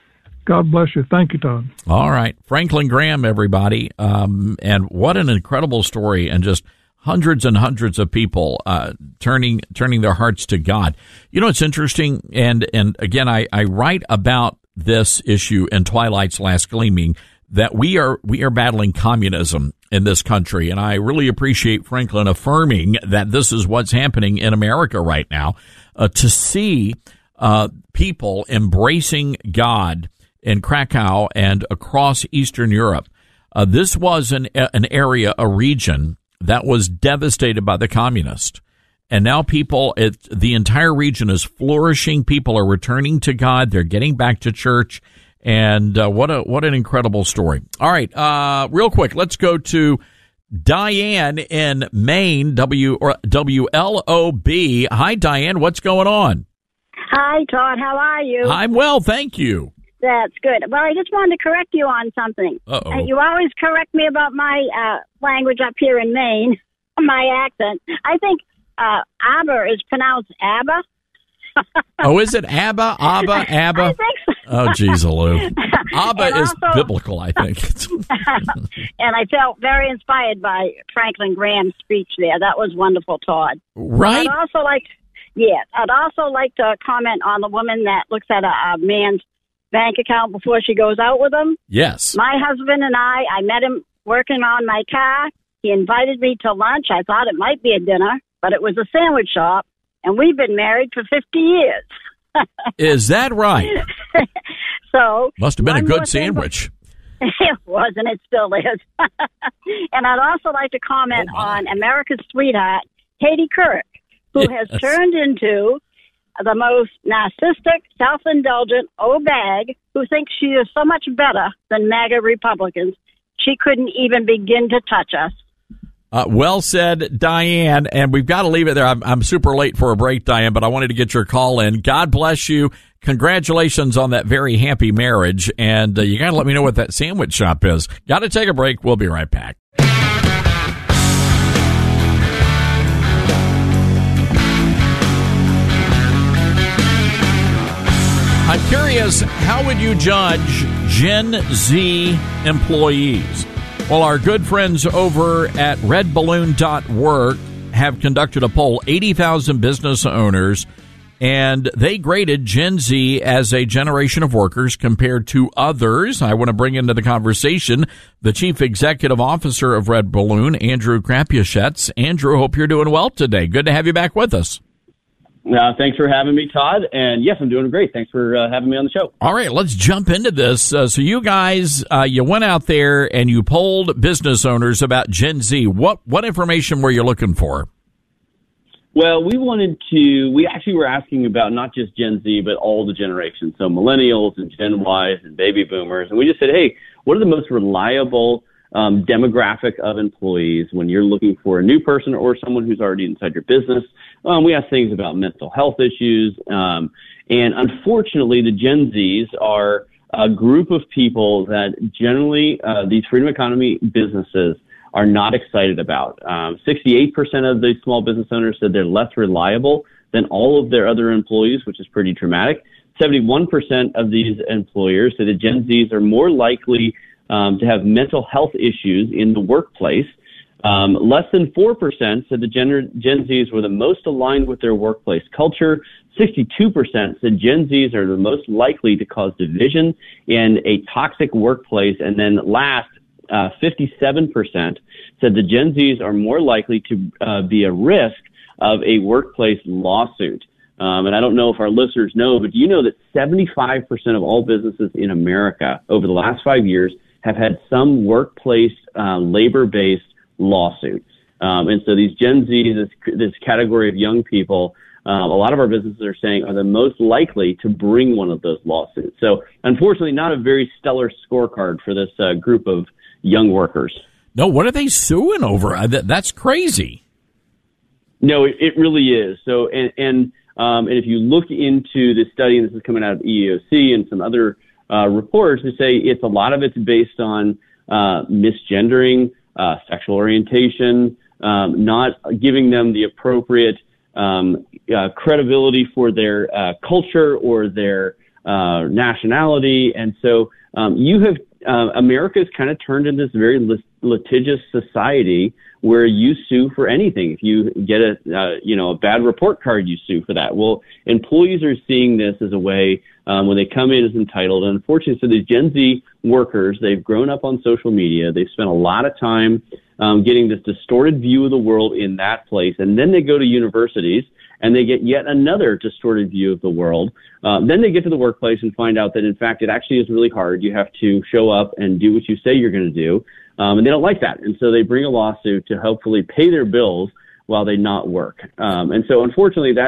God bless you. Thank you, Todd. All right. Franklin Graham, everybody. Um, and what an incredible story, and just hundreds and hundreds of people uh, turning turning their hearts to God. You know, it's interesting, and and again, I, I write about this issue in Twilight's Last Gleaming, that we are we are battling communism in this country, and I really appreciate Franklin affirming that this is what's happening in America right now. Uh, to see uh, people embracing God in Krakow and across Eastern Europe, uh, this was an an area, a region that was devastated by the communists. And now people, it, the entire region is flourishing. People are returning to God. They're getting back to church. And uh, what a what an incredible story. All right, uh, real quick, let's go to Diane in Maine, W or W L O B. Hi, Diane. What's going on? Hi, Todd. How are you? I'm well, thank you. That's good. Well, I just wanted to correct you on something. Uh-oh. Uh, you always correct me about my uh, language up here in Maine, my accent. I think uh, Aber is pronounced Abba. Oh, is it Abba? Abba? Abba? I think so. Oh, geez, Lou. Abba And is also- biblical, I think. And I felt very inspired by Franklin Graham's speech there. That was wonderful, Todd. Right? I'd also like, yes, I'd also like to comment on the woman that looks at a, a man's bank account before she goes out with him. Yes. My husband and I, I met him working on my car. He invited me to lunch. I thought it might be a dinner, but it was a sandwich shop, and we've been married for fifty years. Is that right? So Must have been a one more good thing- sandwich. It was, and it still is. And I'd also like to comment Oh, on America's sweetheart, Katie Couric, who has Yes. turned into the most narcissistic, self-indulgent old bag who thinks she is so much better than MAGA Republicans, she couldn't even begin to touch us. Uh, well said, Diane. And we've got to leave it there. I'm, I'm super late for a break, Diane, but I wanted to get your call in. God bless you. Congratulations on that very happy marriage. And uh, you got to let me know what that sandwich shop is. Got to take a break. We'll be right back. I'm curious, how would you judge Gen Z employees? Well, our good friends over at red balloon dot work have conducted a poll, eighty thousand business owners, and they graded Gen Z as a generation of workers compared to others. I want to bring into the conversation the Chief Executive Officer of Red Balloon, Andrew Krapuschetz. Andrew, hope you're doing well today. Good to have you back with us. Uh, thanks for having me, Todd. And yes, I'm doing great. Thanks for uh, having me on the show. All right, let's jump into this. Uh, so you guys, uh, you went out there and you polled business owners about Gen Z. What what information were you looking for? Well, we wanted to, we actually were asking about not just Gen Z, but all the generations. So millennials and Gen Ys and baby boomers. And we just said, hey, what are the most reliable um, demographic of employees when you're looking for a new person or someone who's already inside your business? Um, we asked things about mental health issues. Um, and unfortunately, the Gen Zs are a group of people that generally uh, these freedom economy businesses are not excited about. Um, sixty-eight percent of the small business owners said they're less reliable than all of their other employees, which is pretty dramatic. seventy-one percent of these employers said that Gen Zs are more likely um, to have mental health issues in the workplace. Um, less than four percent said the Gen, Gen Zs were the most aligned with their workplace culture. sixty-two percent said Gen Zs are the most likely to cause division in a toxic workplace. And then last, uh, fifty-seven percent said the Gen Zs are more likely to uh, be a risk of a workplace lawsuit. Um, and I don't know if our listeners know, but do you know that seventy-five percent of all businesses in America over the last five years have had some workplace uh, labor-based lawsuit. Um, and so these Gen Z, this, this category of young people, uh, a lot of our businesses are saying are the most likely to bring one of those lawsuits. So unfortunately, not a very stellar scorecard for this uh, group of young workers. No, what are they suing over? Uh, that, that's crazy. No, it, it really is. So, and, and, um, and if you look into this study, and this is coming out of E E O C and some other uh, reports, they say it's a lot of it's based on uh, misgendering, Uh, sexual orientation, um, not giving them the appropriate um, uh, credibility for their uh, culture or their uh, nationality. And so um, you have, uh, America's kind of turned into this very lit- litigious society where you sue for anything. If you get a, uh, you know, a bad report card, you sue for that. Well, employees are seeing this as a way um, when they come in as entitled. And unfortunately, so these Gen Z workers, they've grown up on social media. They've spent a lot of time um, getting this distorted view of the world in that place. And then they go to universities and they get yet another distorted view of the world. Uh, then they get to the workplace and find out that, in fact, it actually is really hard. You have to show up and do what you say you're going to do. Um, and they don't like that. And so they bring a lawsuit to hopefully pay their bills while they not work. Um, and so, unfortunately, that's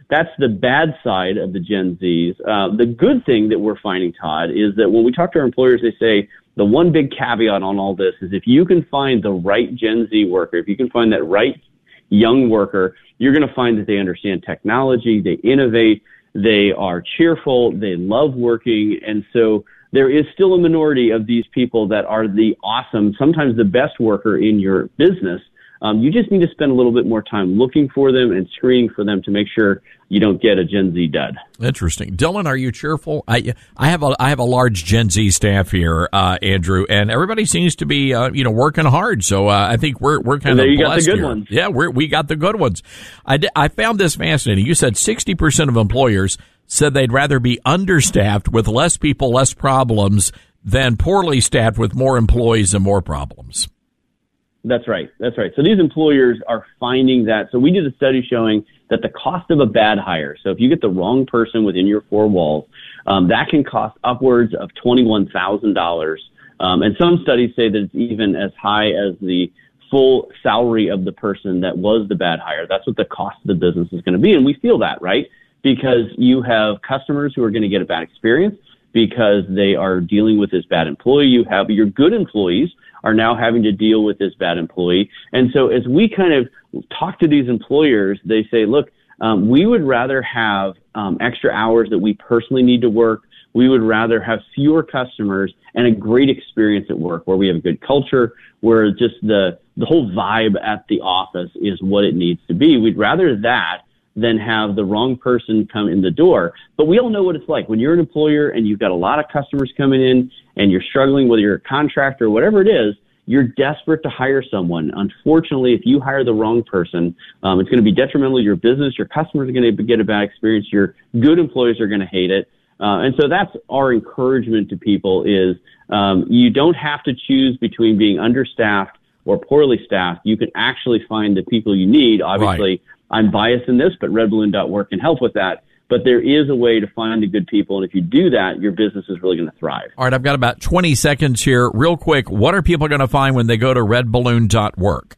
that's the bad side of the Gen Zs. Uh, the good thing that we're finding, Todd, is that when we talk to our employers, they say the one big caveat on all this is if you can find the right Gen Z worker, if you can find that right young worker, you're going to find that they understand technology, they innovate, they are cheerful, they love working. And so there is still a minority of these people that are the awesome, sometimes the best worker in your business. Um, you just need to spend a little bit more time looking for them and screening for them to make sure you don't get a Gen Z dud. Interesting. Dylan, are you cheerful? I I have a I have a large Gen Z staff here, uh, Andrew, and everybody seems to be uh, you know working hard. So uh, I think we're we're kind and there of you blessed got the good here. ones. Yeah, we we got the good ones. I di- I found this fascinating. You said sixty percent of employers said they'd rather be understaffed with less people, less problems, than poorly staffed with more employees and more problems. That's right. That's right. So these employers are finding that. So we did a study showing that the cost of a bad hire, so if you get the wrong person within your four walls, um, that can cost upwards of twenty-one thousand dollars. Um, and some studies say that it's even as high as the full salary of the person that was the bad hire. That's what the cost of the business is going to be. And we feel that, right? Because you have customers who are going to get a bad experience because they are dealing with this bad employee. You have your good employees are now having to deal with this bad employee. And so as we kind of talk to these employers, they say, look, um, we would rather have um, extra hours that we personally need to work. We would rather have fewer customers and a great experience at work where we have a good culture, where just the, the whole vibe at the office is what it needs to be. We'd rather that than have the wrong person come in the door. But we all know what it's like when you're an employer and you've got a lot of customers coming in and you're struggling, whether you're a contractor or whatever it is, you're desperate to hire someone. Unfortunately, if you hire the wrong person, um, it's going to be detrimental to your business. Your customers are going to get a bad experience. Your good employees are going to hate it. Uh, and so that's our encouragement to people is um, you don't have to choose between being understaffed or poorly staffed. You can actually find the people you need. Obviously, right. I'm biased in this, but red balloon dot work can help with that. But there is a way to find the good people, and if you do that, your business is really going to thrive. All right, I've got about twenty seconds here. Real quick, what are people going to find when they go to red balloon dot work?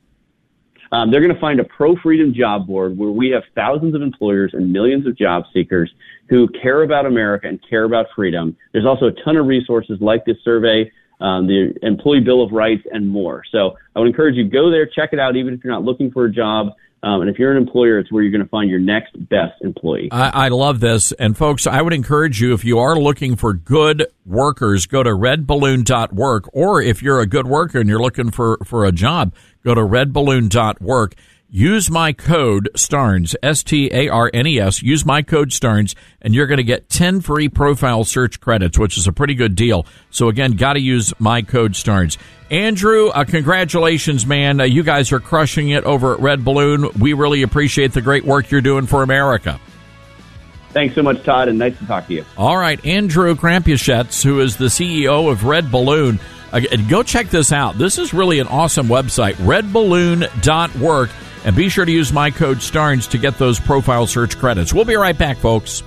Um, they're going to find a pro-freedom job board where we have thousands of employers and millions of job seekers who care about America and care about freedom. There's also a ton of resources like this survey, um, the Employee Bill of Rights, and more. So I would encourage you to go there, check it out, even if you're not looking for a job. Um, and if you're an employer, it's where you're going to find your next best employee. I, I love this. And folks, I would encourage you, if you are looking for good workers, go to red balloon dot work. Or if you're a good worker and you're looking for, for a job, go to red balloon dot work. Use my code STARNS, S T A R N E S. Use my code STARNS, and you're going to get ten free profile search credits, which is a pretty good deal. So, again, got to use my code STARNS. Andrew, uh, congratulations, man. Uh, you guys are crushing it over at Red Balloon. We really appreciate the great work you're doing for America. Thanks so much, Todd, and nice to talk to you. All right, Andrew Krampushetz, who is the C E O of Red Balloon. Uh, go check this out. This is really an awesome website, red balloon dot work. And be sure to use my code STARNS to get those profile search credits. We'll be right back, folks.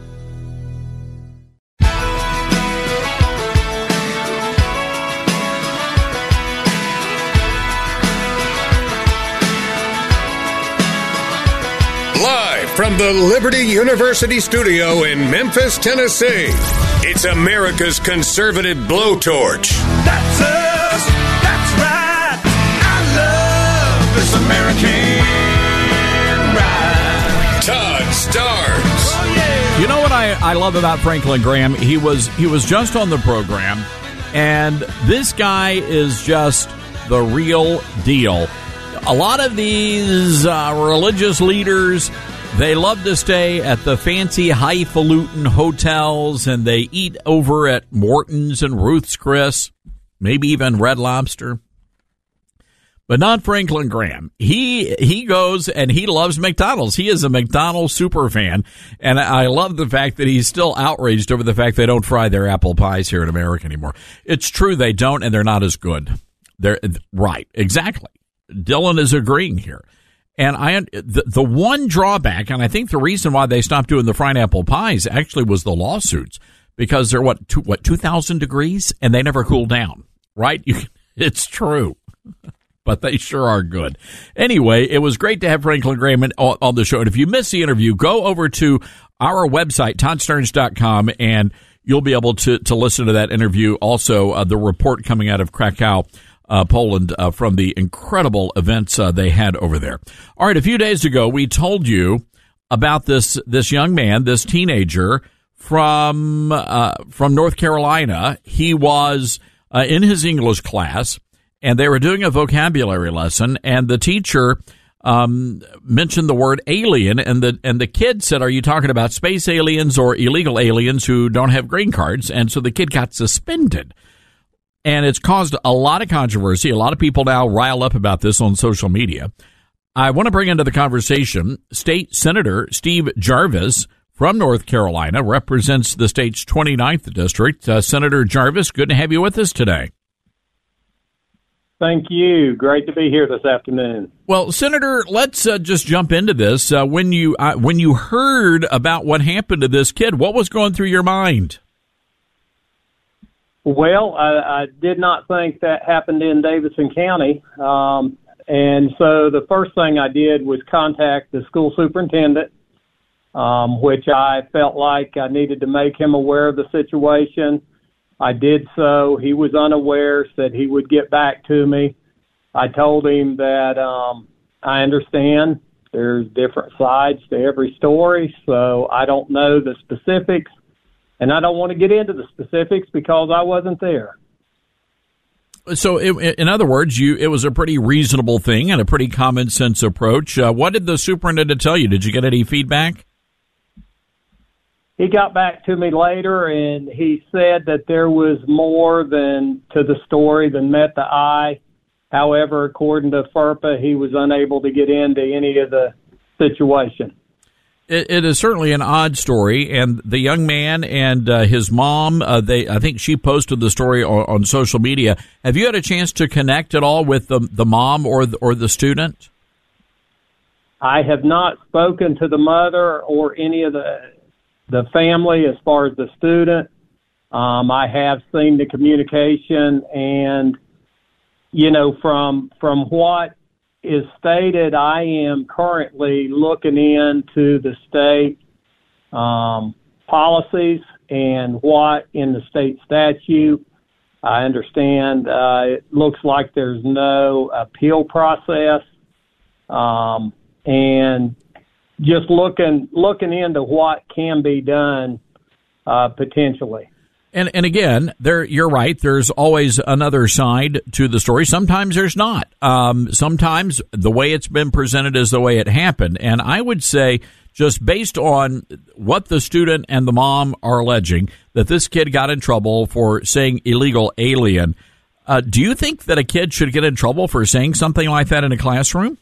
Live from the Liberty University studio in Memphis, Tennessee, it's America's conservative blowtorch. That's us. That's right. I love this American ride. Todd Starnes. Oh, yeah. You know what I, I love about Franklin Graham? He was he was just on the program, and this guy is just the real deal. A lot of these uh, religious leaders, they love to stay at the fancy highfalutin hotels, and they eat over at Morton's and Ruth's Chris, maybe even Red Lobster. But not Franklin Graham. He he goes and he loves McDonald's. He is a McDonald's super fan, and I love the fact that he's still outraged over the fact they don't fry their apple pies here in America anymore. It's true they don't, and they're not as good. They're right, exactly. Dylan is agreeing here. And I the, the one drawback, and I think the reason why they stopped doing the fried apple pies actually was the lawsuits, because they're, what, two, what, two thousand degrees, and they never cool down, right? You, it's true. but they sure are good. Anyway, it was great to have Franklin Graham on, on the show. And if you missed the interview, go over to our website, todd stearns dot com, and you'll be able to, to listen to that interview. Also, uh, the report coming out of Krakow, uh, Poland, uh, from the incredible events uh, they had over there. All right, a few days ago, we told you about this this young man, this teenager from uh, from North Carolina. He was uh, in his English class, and they were doing a vocabulary lesson, and the teacher um, mentioned the word alien, and the and the kid said, "Are you talking about space aliens or illegal aliens who don't have green cards?" And so the kid got suspended. And it's caused a lot of controversy. A lot of people now rile up about this on social media. I want to bring into the conversation State Senator Steve Jarvis from North Carolina, represents the state's twenty-ninth district. Uh, Senator Jarvis, good to have you with us today. Thank you. Great to be here this afternoon. Well, Senator, let's uh, just jump into this. Uh, when you uh, when you heard about what happened to this kid, what was going through your mind? Well, I, I did not think that happened in Davidson County. Um, and so the first thing I did was contact the school superintendent, um, which I felt like I needed to make him aware of the situation. I did so. He was unaware, said he would get back to me. I told him that um, I understand there's different sides to every story, so I don't know the specifics, and I don't want to get into the specifics because I wasn't there. So, it, in other words, you it was a pretty reasonable thing and a pretty common sense approach. Uh, what did the superintendent tell you? Did you get any feedback? He got back to me later, and he said that there was more than to the story than met the eye. However, according to FERPA, he was unable to get into any of the situation. It, it is certainly an odd story, and the young man and uh, his mom, uh, they I think she posted the story on, on social media. Have you had a chance to connect at all with the, the mom or the, or the student? I have not spoken to the mother or any of the the family as far as the student. Um, I have seen the communication, and, you know, from from what is stated, I am currently looking into the state um, policies and what in the state statute. I understand uh, it looks like there's no appeal process, um, and just looking looking into what can be done uh, potentially. And and again, there you're right. There's always another side to the story. Sometimes there's not. Um, sometimes the way it's been presented is the way it happened. And I would say, just based on what the student and the mom are alleging, that this kid got in trouble for saying illegal alien. Uh, do you think that a kid should get in trouble for saying something like that in a classroom?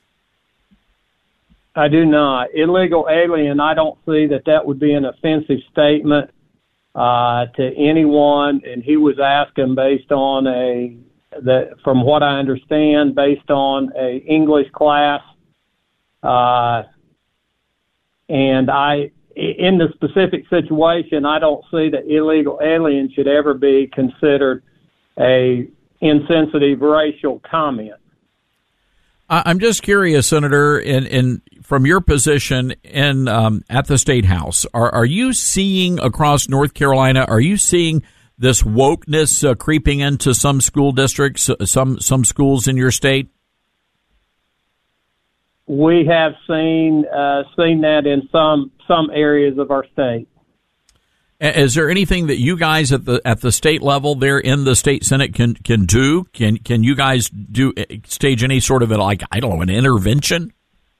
I do not. Illegal alien, I don't see that that would be an offensive statement uh, to anyone. And he was asking based on a, that from what I understand, based on a English class. Uh, and I, in the specific situation, I don't see that illegal alien should ever be considered a insensitive racial comment. I'm just curious, Senator, in, in from your position in um, at the State House, are are you seeing across North Carolina? Are you seeing this wokeness uh, creeping into some school districts, some some schools in your state? We have seen uh, seen that in some some areas of our state. Is there anything that you guys at the at the state level there in the state Senate can can do? Can can you guys do stage any sort of a, like I don't know an intervention?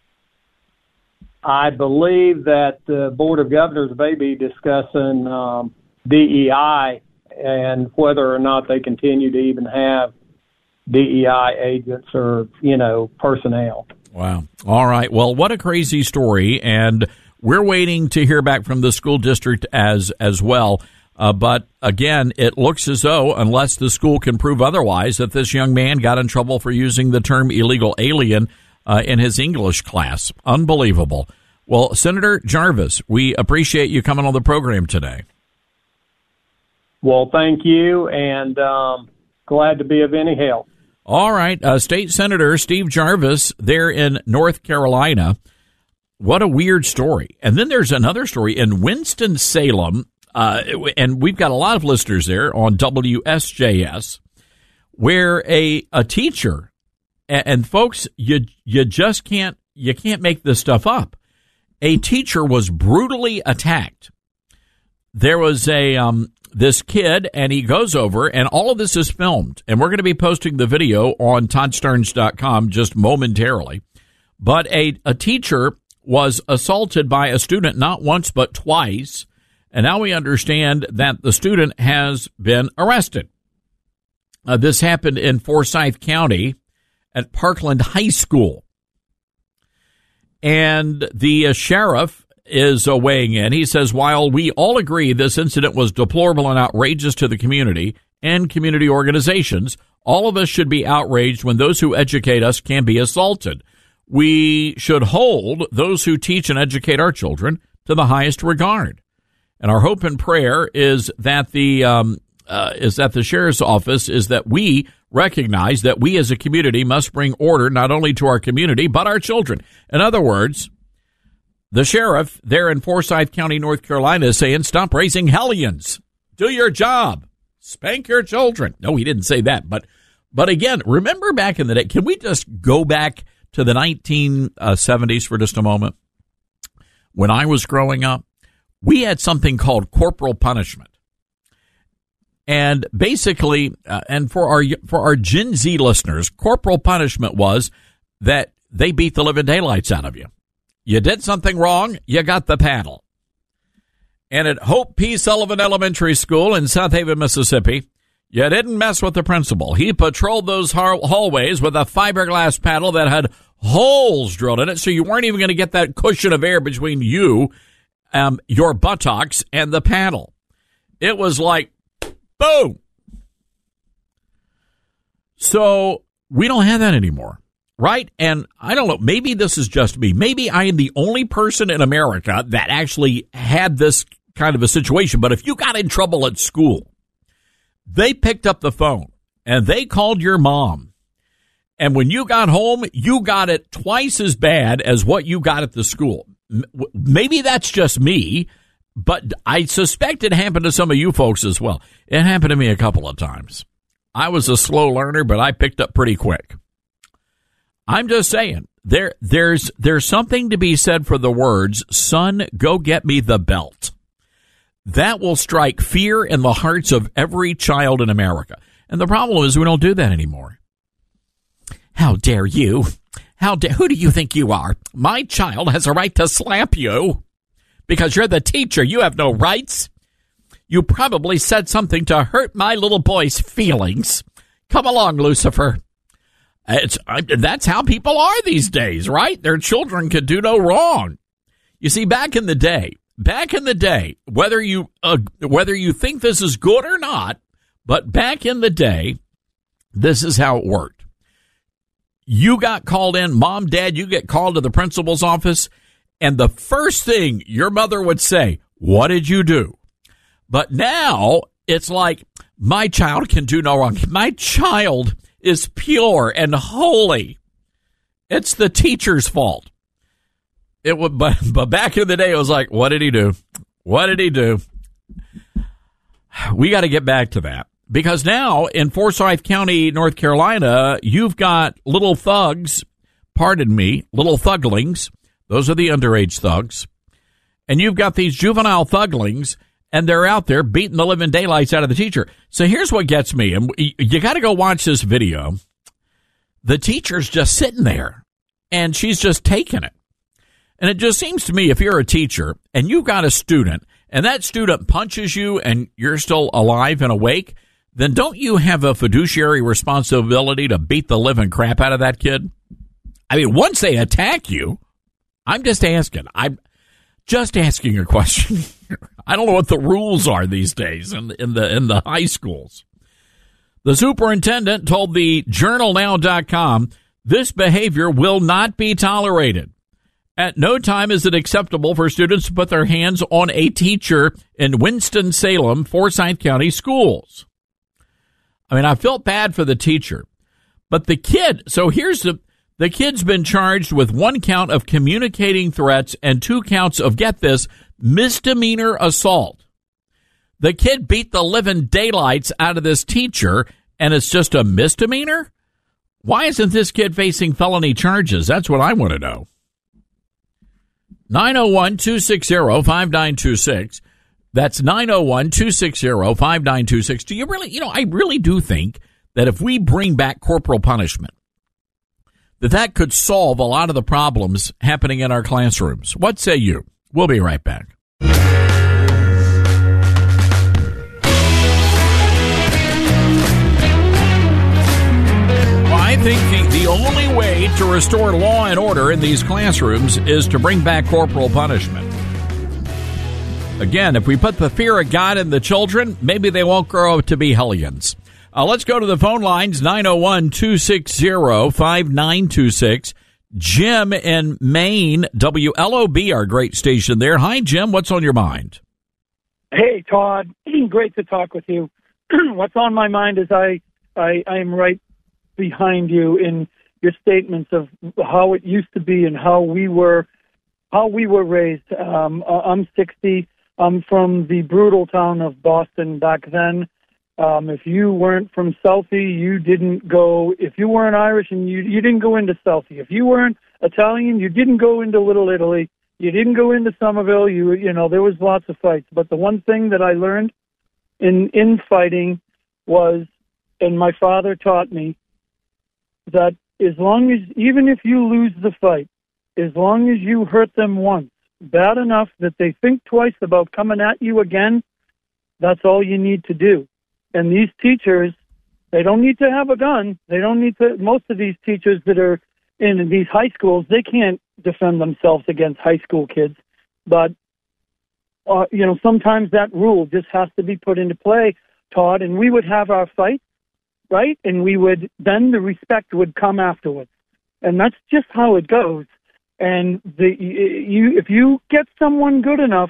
I believe that the Board of Governors may be discussing um, D E I and whether or not they continue to even have D E I agents or you know personnel. Wow. All right. Well, what a crazy story, and we're waiting to hear back from the school district as as well. Uh, but again, it looks as though, unless the school can prove otherwise, that this young man got in trouble for using the term illegal alien uh, in his English class. Unbelievable. Well, Senator Jarvis, we appreciate you coming on the program today. Well, thank you, and um, glad to be of any help. All right. Uh, State Senator Steve Jarvis there in North Carolina. What a weird story. And then there's another story in Winston-Salem, uh, and we've got a lot of listeners there on W S J S, where a, a teacher, and, and folks, you you just can't you can't make this stuff up. A teacher was brutally attacked. There was a um, this kid, and he goes over, and all of this is filmed, and we're going to be posting the video on Todd Starnes dot com just momentarily. But a a teacher was assaulted by a student not once but twice, and now we understand that the student has been arrested. Uh, this happened in Forsyth County at Parkland High School. And the uh, sheriff is uh, weighing in. He says, while we all agree this incident was deplorable and outrageous to the community and community organizations, all of us should be outraged when those who educate us can be assaulted. We should hold those who teach and educate our children to the highest regard. And our hope and prayer is that the um, uh, is that the sheriff's office is that we recognize that we as a community must bring order not only to our community but our children. In other words, the sheriff there in Forsyth County, North Carolina, is saying, stop raising hellions. Do your job. Spank your children. No, he didn't say that. But but again, remember back in the day, can we just go back to the nineteen seventies for just a moment? When I was growing up, we had something called corporal punishment. And basically, uh, and for our for our Gen Z listeners, corporal punishment was that they beat the living daylights out of you. You did something wrong, you got the paddle. And at Hope P. Sullivan Elementary School in South Haven, Mississippi, you didn't mess with the principal. He patrolled those hallways with a fiberglass paddle that had holes drilled in it, so you weren't even going to get that cushion of air between you, um, your buttocks, and the paddle. It was like, boom. So we don't have that anymore, right? And I don't know, maybe this is just me. Maybe I am the only person in America that actually had this kind of a situation. But if you got in trouble at school, they picked up the phone and they called your mom. And when you got home, you got it twice as bad as what you got at the school. Maybe that's just me, but I suspect it happened to some of you folks as well. It happened to me a couple of times. I was a slow learner, but I picked up pretty quick. I'm just saying, there, there's, there's something to be said for the words, son, go get me the belt. That will strike fear in the hearts of every child in America. And the problem is we don't do that anymore. How dare you? How da- who do you think you are? My child has a right to slap you because you're the teacher. You have no rights. You probably said something to hurt my little boy's feelings. Come along, Lucifer. It's, I, that's how people are these days, right? Their children could do no wrong. You see, back in the day, Back in the day, whether you uh, whether you think this is good or not, but back in the day, this is how it worked. You got called in, mom, dad, you get called to the principal's office, and the first thing your mother would say, what did you do? But now it's like, my child can do no wrong. My child is pure and holy. It's the teacher's fault. It would, but, but back in the day, it was like, what did he do? What did he do? We got to get back to that because now in Forsyth County, North Carolina, you've got little thugs, pardon me, little thuglings. Those are the underage thugs. And you've got these juvenile thuglings, and they're out there beating the living daylights out of the teacher. So here's what gets me. And you got to go watch this video. The teacher's just sitting there, and she's just taking it. And it just seems to me if you're a teacher and you've got a student and that student punches you and you're still alive and awake, then don't you have a fiduciary responsibility to beat the living crap out of that kid? I mean, once they attack you, I'm just asking. I'm just asking a question. I don't know what the rules are these days in the, in the, in the high schools. The superintendent told the journal now dot com this behavior will not be tolerated. At no time is it acceptable for students to put their hands on a teacher in Winston-Salem, Forsyth County schools. I mean, I felt bad for the teacher, But the kid, so here's the, the kid's been charged with one count of communicating threats and two counts of, get this, misdemeanor assault. The kid beat the living daylights out of this teacher, and it's just a misdemeanor? Why isn't this kid facing felony charges? That's what I want to know. nine oh one, two six zero, five nine two six. That's nine oh one, two six zero, five nine two six. Do you really, you know, I really do think that if we bring back corporal punishment, that that could solve a lot of the problems happening in our classrooms. What say you? We'll be right back. I think the, the only way to restore law and order in these classrooms is to bring back corporal punishment. Again, if we put the fear of God in the children, maybe they won't grow up to be hellions. Uh, let's go to the phone lines, nine oh one, two six zero, five nine two six. Jim in Maine, W L O B, our great station there. Hi, Jim. What's on your mind? Hey, Todd. Great to talk with you. What's on my mind is I, I, I am right behind you in your statements of how it used to be and how we were, how we were raised. Um, I'm sixty. I'm from the brutal town of Boston back then. Um, if you weren't from Southie, you didn't go. If you weren't Irish, and you you didn't go into Southie. If you weren't Italian, you didn't go into Little Italy. You didn't go into Somerville. You you know there was lots of fights. But the one thing that I learned in in fighting was, and my father taught me, that as long as, even if you lose the fight, as long as you hurt them once, bad enough that they think twice about coming at you again, that's all you need to do. And these teachers, they don't need to have a gun. They don't need to, most of these teachers that are in these high schools, they can't defend themselves against high school kids. But, uh, you know, sometimes that rule just has to be put into play, Todd, and we would have our fights, right? And we would, then the respect would come afterwards. And that's just how it goes. And the you, if you get someone good enough,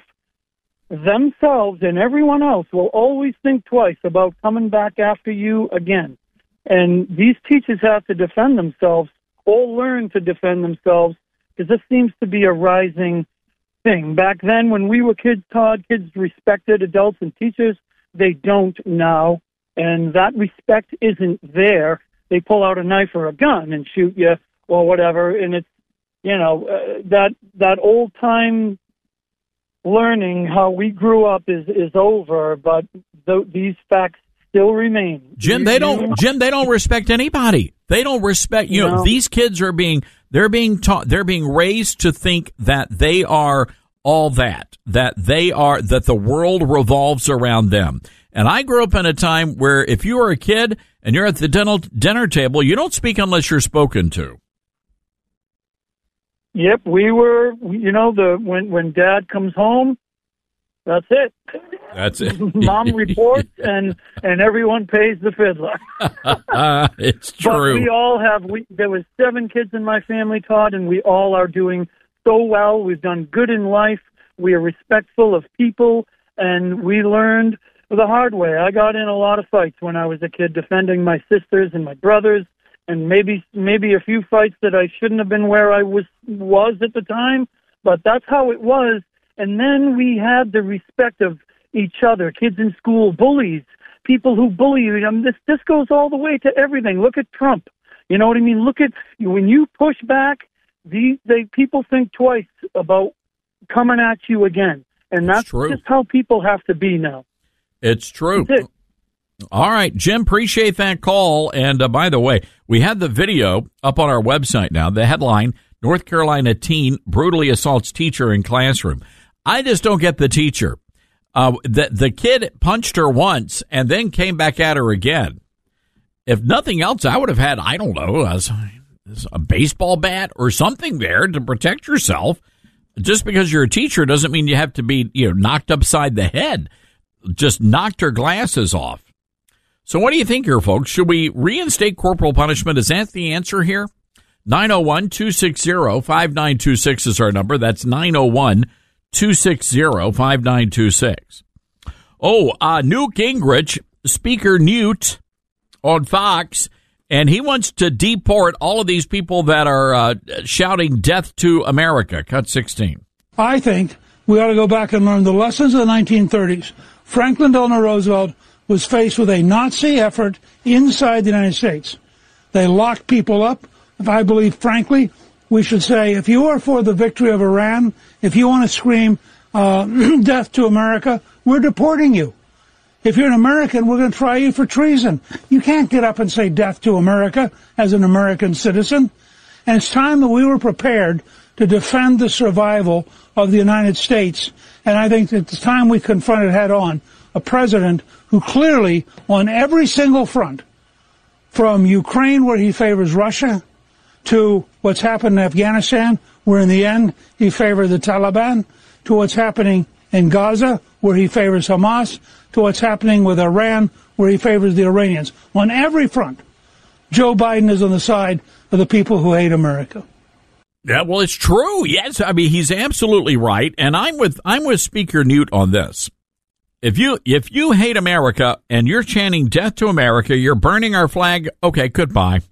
themselves and everyone else will always think twice about coming back after you again. And these teachers have to defend themselves or learn to defend themselves, because this seems to be a rising thing. Back then, when we were kids, Todd, kids respected adults and teachers. They don't now. And that respect isn't there. They pull out a knife or a gun and shoot you or whatever. And it's, you know, uh, that that old time learning how we grew up is, is over, but th- these facts still remain. Jim, they don't. Jim, they don't respect anybody. They don't respect. You know, No. these kids are being. They're being taught. They're being raised to think that they are all that. That they are. That the world revolves around them. And I grew up in a time where if you were a kid and you're at the dinner dinner table, you don't speak unless you're spoken to. Yep, we were, you know, the when when Dad comes home, that's it. That's it. Mom reports, and and everyone pays the fiddler. It's But true. we all have. We there was seven kids in my family, Todd, and we all are doing so well. We've done good in life. We are respectful of people, and we learned the hard way. I got in a lot of fights when I was a kid, defending my sisters and my brothers. And maybe maybe a few fights that I shouldn't have been where I was was at the time, but that's how it was. And then we had the respect of each other, kids in school, bullies, people who bully you. I mean, this this goes all the way to everything. Look at Trump. You know what I mean? Look at, when you push back, these they people think twice about coming at you again. And that's just how people have to be now. It's true. That's it. All right, Jim, appreciate that call. And uh, by the way, we had the video up on our website now. The headline, North Carolina teen brutally assaults teacher in classroom. I just don't get the teacher. Uh, the, the kid punched her once and then came back at her again. If nothing else, I would have had, I don't know, a, a baseball bat or something there to protect yourself. Just because you're a teacher doesn't mean you have to be, you know, knocked upside the head. Just knocked her glasses off. So what do you think here, folks? Should we reinstate corporal punishment? Is that the answer here? nine oh one, two six zero, five nine two six is our number. That's nine oh one, two six zero, five nine two six. Oh, uh, Newt Gingrich, Speaker Newt on Fox And he wants to deport all of these people that are uh, shouting death to America. Cut sixteen. I think we ought to go back and learn the lessons of the nineteen thirties. Franklin Delano Roosevelt was faced with a Nazi effort inside the United States. They locked people up. If I believe, frankly, we should say, if you are for the victory of Iran, if you want to scream uh, death to America, we're deporting you. If you're an American, we're going to try you for treason. You can't get up and say death to America as an American citizen. And it's time that we were prepared to defend the survival of the United States. And I think that it's time we confronted head on a president who clearly, on every single front, from Ukraine, where he favors Russia, to what's happened in Afghanistan, where in the end he favored the Taliban, to what's happening in Gaza, where he favors Hamas, to what's happening with Iran, where he favors the Iranians. On every front, Joe Biden is on the side of the people who hate America. Yeah, well, it's true. Yes, I mean, he's absolutely right, and I'm with I'm with Speaker Newt on this. If you if you hate America and you're chanting death to America, you're burning our flag, okay, goodbye.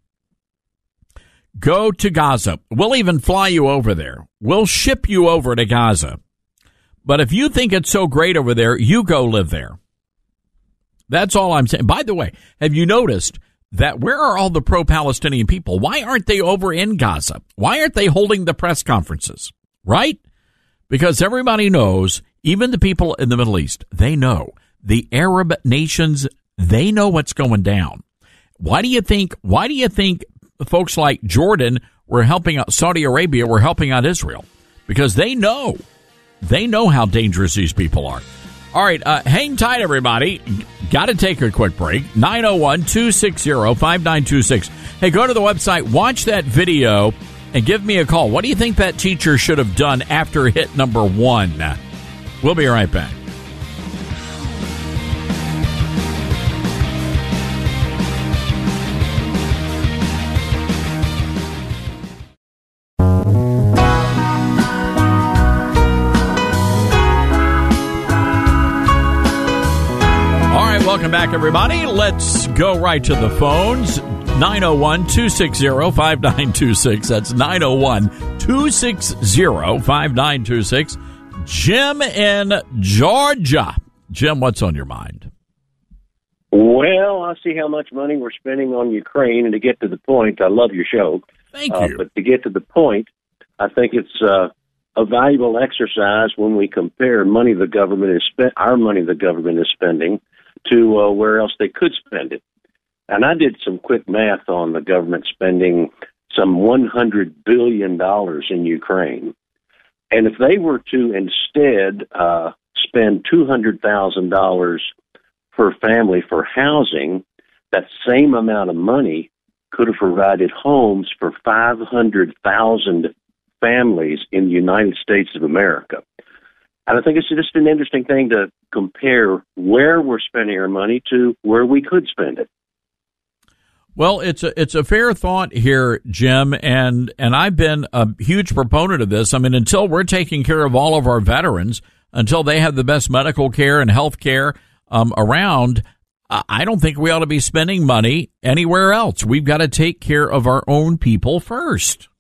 Go to Gaza. We'll even fly you over there. We'll ship you over to Gaza. But if you think it's so great over there, you go live there. That's all I'm saying. By the way, have you noticed that where are all the pro-Palestinian people? Why aren't they over in Gaza? Why aren't they holding the press conferences? Right? Because everybody knows, even the people in the Middle East, they know. The Arab nations, they know what's going down. Why do you think, why do you think folks like Jordan were helping out, Saudi Arabia were helping out Israel? Because they know. They know how dangerous these people are. All right, uh, hang tight, everybody. Got to take a quick break. nine oh one, two six zero, five nine two six. Hey, go to the website, watch that video, and give me a call. What do you think that teacher should have done after hit number one? We'll be right back. Welcome back, everybody. Let's go right to the phones. nine oh one, two six zero, five nine two six. That's nine oh one, two six zero, five nine two six. Jim in Georgia. Jim, what's on your mind? Well, I see how much money we're spending on Ukraine, and to get to the point, I love your show. Thank uh, you. But to get to the point, I think it's uh, a valuable exercise when we compare money the government is spent, our money the government is spending, to uh, where else they could spend it. And I did some quick math on the government spending some one hundred billion dollars in Ukraine. And if they were to instead uh, spend two hundred thousand dollars per family for housing, that same amount of money could have provided homes for five hundred thousand families in the United States of America. And I think it's just an interesting thing to compare where we're spending our money to where we could spend it. Well, it's a it's a fair thought here, Jim, and and I've been a huge proponent of this. I mean, until we're taking care of all of our veterans, until they have the best medical care and health care um, around, I don't think we ought to be spending money anywhere else. We've got to take care of our own people first.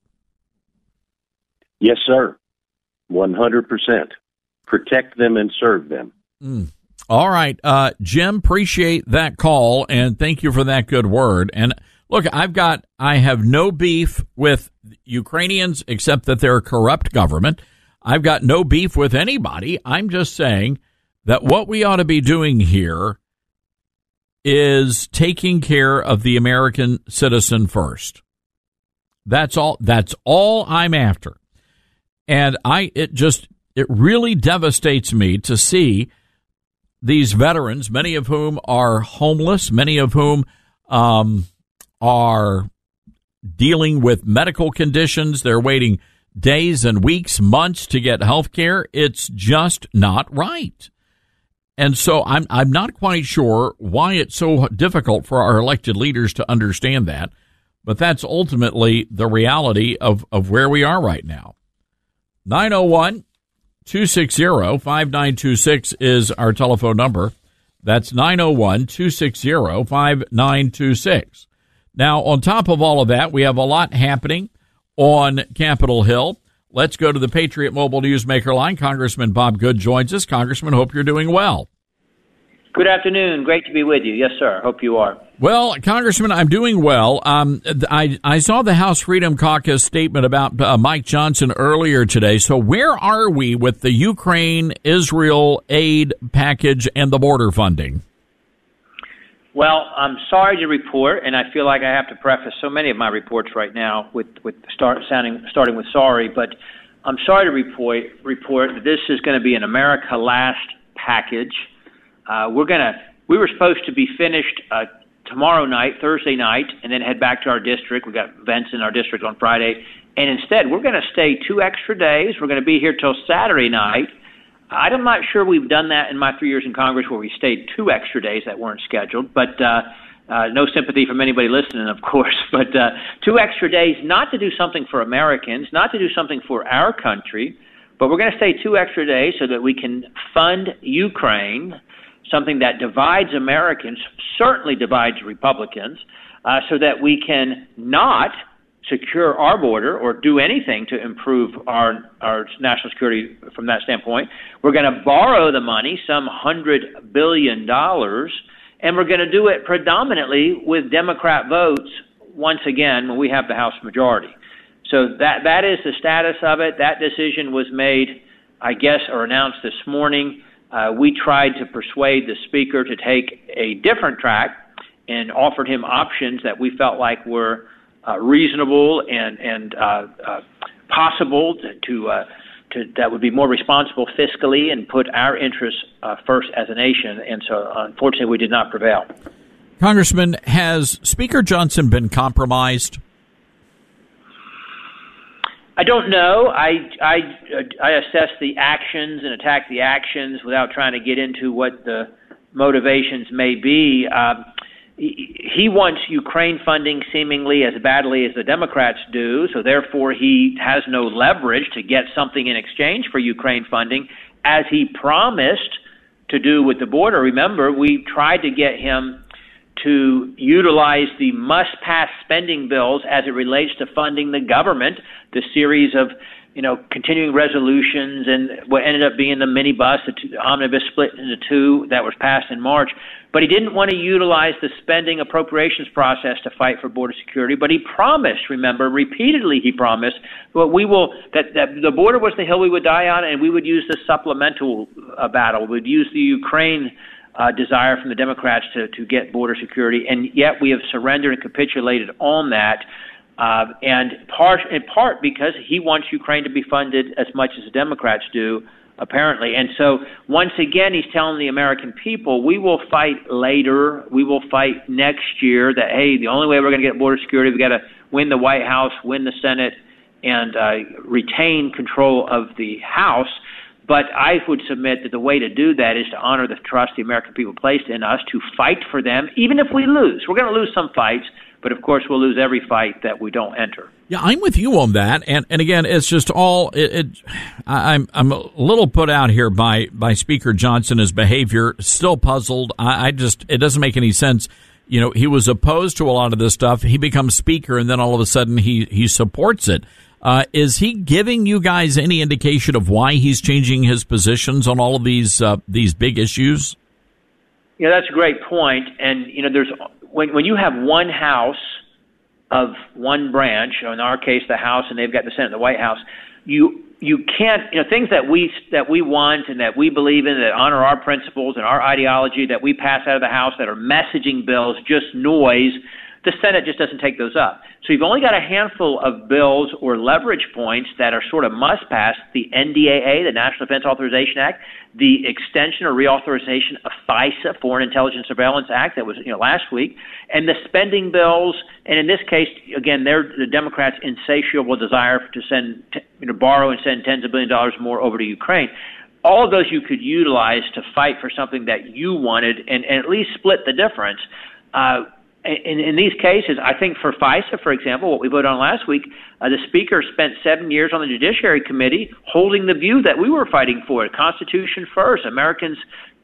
Yes, sir. one hundred percent. Protect them and serve them. Mm. All right, uh, Jim, appreciate that call, and thank you for that good word. And look, I've got, I have no beef with Ukrainians except that they're a corrupt government. I've got no beef with anybody. I'm just saying that what we ought to be doing here is taking care of the American citizen first. That's all, that's all I'm after. And I, it just, it really devastates me to see these veterans, many of whom are homeless, many of whom um, are dealing with medical conditions. They're waiting days and weeks, months to get health care. It's just not right. And so I'm I'm not quite sure why it's so difficult for our elected leaders to understand that. But that's ultimately the reality of, of where we are right now. nine oh one, two six zero, five nine two six is our telephone number. That's nine oh one, two six zero, five nine two six. Now, on top of all of that, we have a lot happening on Capitol Hill. Let's go to the Patriot Mobile Newsmaker line. Congressman Bob Good joins us. Congressman, hope you're doing well. Good afternoon. Great to be with you. Yes, sir. Hope you are. Well, Congressman, I'm doing well. Um, I, I saw the House Freedom Caucus statement about uh, Mike Johnson earlier today. So where are we with the Ukraine-Israel aid package and the border funding? Well, I'm sorry to report, and I feel like I have to preface so many of my reports right now with, with start sounding starting with sorry, but I'm sorry to report, report that this is going to be an America Last package. Uh, we're going to, we were supposed to be finished uh, tomorrow night, Thursday night, and then head back to our district. We've got events in our district on Friday. And instead, we're going to stay two extra days. We're going to be here till Saturday night. I'm not sure we've done that in my three years in Congress where we stayed two extra days that weren't scheduled. But uh, uh, no sympathy from anybody listening, of course. But uh, two extra days, not to do something for Americans, not to do something for our country, but we're going to stay two extra days so that we can fund Ukraine, something that divides Americans, certainly divides Republicans, uh, so that we can not secure our border or do anything to improve our our national security from that standpoint. We're going to borrow the money, some hundred billion dollars, and we're going to do it predominantly with Democrat votes once again when we have the House majority. So that that is the status of it. That decision was made, I guess, or announced this morning. Uh, we tried to persuade the Speaker to take a different track and offered him options that we felt like were uh, reasonable and and uh, uh, possible to, to, uh, to that would be more responsible fiscally and put our interests uh, first as a nation. And so, unfortunately, we did not prevail. Congressman, has Speaker Johnson been compromised? I don't know. I, I, I assess the actions and attack the actions without trying to get into what the motivations may be. Um, he wants Ukraine funding seemingly as badly as the Democrats do, so therefore he has no leverage to get something in exchange for Ukraine funding, as he promised to do with the border. Remember, we tried to get him to utilize the must-pass spending bills as it relates to funding the government, the series of, you know, continuing resolutions and what ended up being the minibus, the, two, the omnibus split into two that was passed in March. But he didn't want to utilize the spending appropriations process to fight for border security. But he promised, remember, repeatedly he promised, well, we will that, that the border was the hill we would die on, and we would use the supplemental uh, battle. We'd use the Ukraine Uh, desire from the Democrats to, to get border security, and yet we have surrendered and capitulated on that, uh, and part, in part because he wants Ukraine to be funded as much as the Democrats do, apparently. And so once again, he's telling the American people, we will fight later, we will fight next year, that, hey, the only way we're going to get border security, we've got to win the White House, win the Senate, and uh, retain control of the House. But I would submit that the way to do that is to honor the trust the American people placed in us, to fight for them, even if we lose. We're going to lose some fights, but of course we'll lose every fight that we don't enter. Yeah, I'm with you on that. And and again, it's just all it, it I'm I'm a little put out here by by Speaker Johnson, his behavior. Still puzzled. I, I just it doesn't make any sense. You know, he was opposed to a lot of this stuff. He becomes speaker, and then all of a sudden he he supports it. Uh, is he giving you guys any indication of why he's changing his positions on all of these uh, these big issues? Yeah, that's a great point. And you know, there's when when you have one house of one branch, or in our case, the House, and they've got the Senate and the White House, you you can't you know things that we that we want and that we believe in, that honor our principles and our ideology, that we pass out of the House, that are messaging bills, just noise. The Senate just doesn't take those up. So you've only got a handful of bills or leverage points that are sort of must pass: the N D A A, the National Defense Authorization Act, the extension or reauthorization of FISA, Foreign Intelligence Surveillance Act, that was you know last week, and the spending bills. And in this case, again, they're the Democrats' insatiable desire to send, you know, borrow and send tens of billions of dollars more over to Ukraine. All of those you could utilize to fight for something that you wanted, and, and at least split the difference. Uh, In, in these cases, I think for FISA, for example, what we voted on last week, uh, the Speaker spent seven years on the Judiciary Committee holding the view that we were fighting for, Constitution first, Americans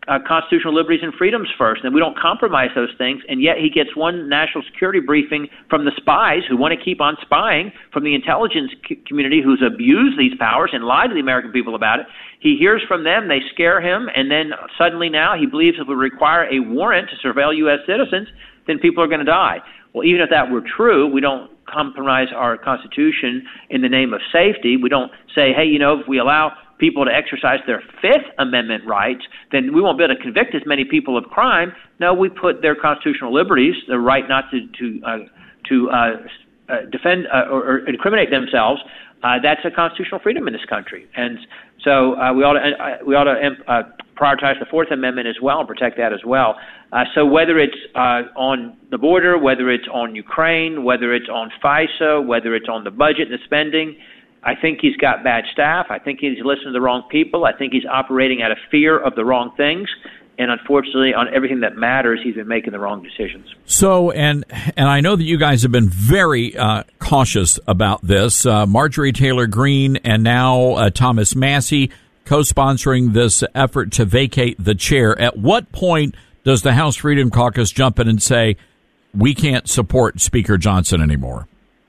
uh, constitutional liberties and freedoms first, and we don't compromise those things. And yet he gets one national security briefing from the spies who want to keep on spying, from the intelligence c- community who's abused these powers and lied to the American people about it. He hears from them, they scare him, and then suddenly now he believes it would require a warrant to surveil U S citizens, then people are going to die. Well, even if that were true, we don't compromise our Constitution in the name of safety. We don't say, hey, you know, if we allow people to exercise their Fifth Amendment rights, then we won't be able to convict as many people of crime. No, we put their constitutional liberties, the right not to to uh, to uh, uh, defend uh, or, or incriminate themselves. Uh, that's a constitutional freedom in this country, and so uh, we ought to uh, we ought to uh, prioritize the Fourth Amendment as well and protect that as well. Uh, so whether it's uh, on the border, whether it's on Ukraine, whether it's on FISA, whether it's on the budget and the spending, I think he's got bad staff. I think he's listening to the wrong people. I think he's operating out of fear of the wrong things. And unfortunately, on everything that matters, he's been making the wrong decisions. So, and and I know that you guys have been very uh, cautious about this. Uh, Marjorie Taylor Greene and now uh, Thomas Massie co-sponsoring this effort to vacate the chair. At what point does the House Freedom Caucus jump in and say, we can't support Speaker Johnson anymore?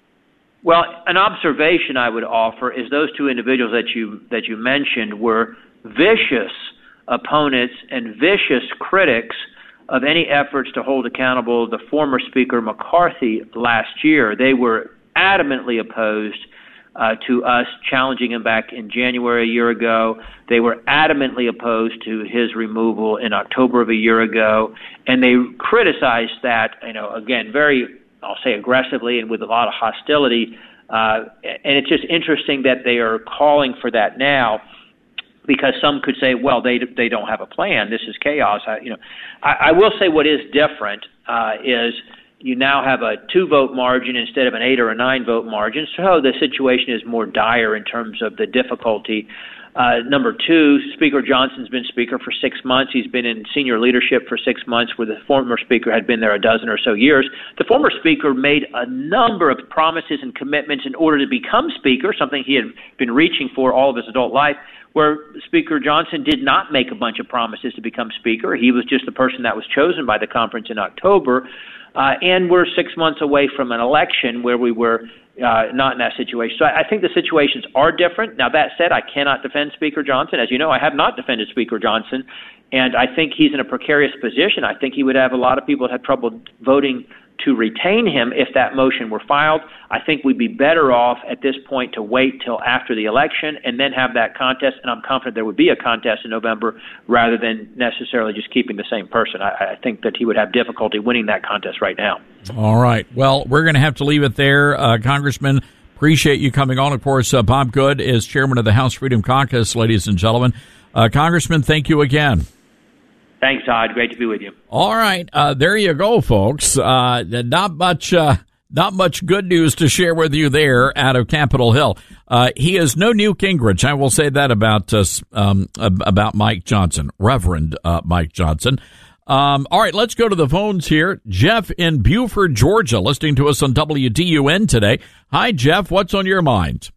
Well, an observation I would offer is those two individuals that you that you mentioned were vicious opponents and vicious critics of any efforts to hold accountable the former Speaker McCarthy last year. They were adamantly opposed uh, to us challenging him back in January a year ago. They were adamantly opposed to his removal in October of a year ago, and they criticized that, you know, again, very, I'll say aggressively and with a lot of hostility. Uh, and it's just interesting that they are calling for that now, because some could say, well, they they don't have a plan. This is chaos. I, you know, I, I will say what is different uh, is you now have a two-vote margin instead of an eight or a nine-vote margin, so the situation is more dire in terms of the difficulty. Uh, number two, Speaker Johnson's been Speaker for six months. He's been in senior leadership for six months, where the former Speaker had been there a dozen or so years. The former Speaker made a number of promises and commitments in order to become Speaker, something he had been reaching for all of his adult life, where Speaker Johnson did not make a bunch of promises to become Speaker. He was just the person that was chosen by the conference in October. Uh, and we're six months away from an election where we were uh, not in that situation. So I, I think the situations are different. Now, that said, I cannot defend Speaker Johnson. As you know, I have not defended Speaker Johnson, and I think he's in a precarious position. I think he would have a lot of people that had trouble voting to retain him if that motion were filed. I think we'd be better off at this point to wait till after the election and then have that contest, and I'm confident there would be a contest in November rather than necessarily just keeping the same person. I, I think that he would have difficulty winning that contest right now. All right. Well, we're going to have to leave it there. Uh, Congressman, appreciate you coming on. Of course, uh, Bob Good is chairman of the House Freedom Caucus, ladies and gentlemen. Uh, Congressman, thank you again. Thanks, Todd. Great to be with you. All right, uh, there you go, folks. Uh, not much, uh, not much good news to share with you there out of Capitol Hill. Uh, he is no Newt Gingrich. I will say that about uh, um, about Mike Johnson, Reverend uh, Mike Johnson. Um, all right, let's go to the phones here. Jeff in Buford, Georgia, listening to us on W D U N today. Hi, Jeff. What's on your mind?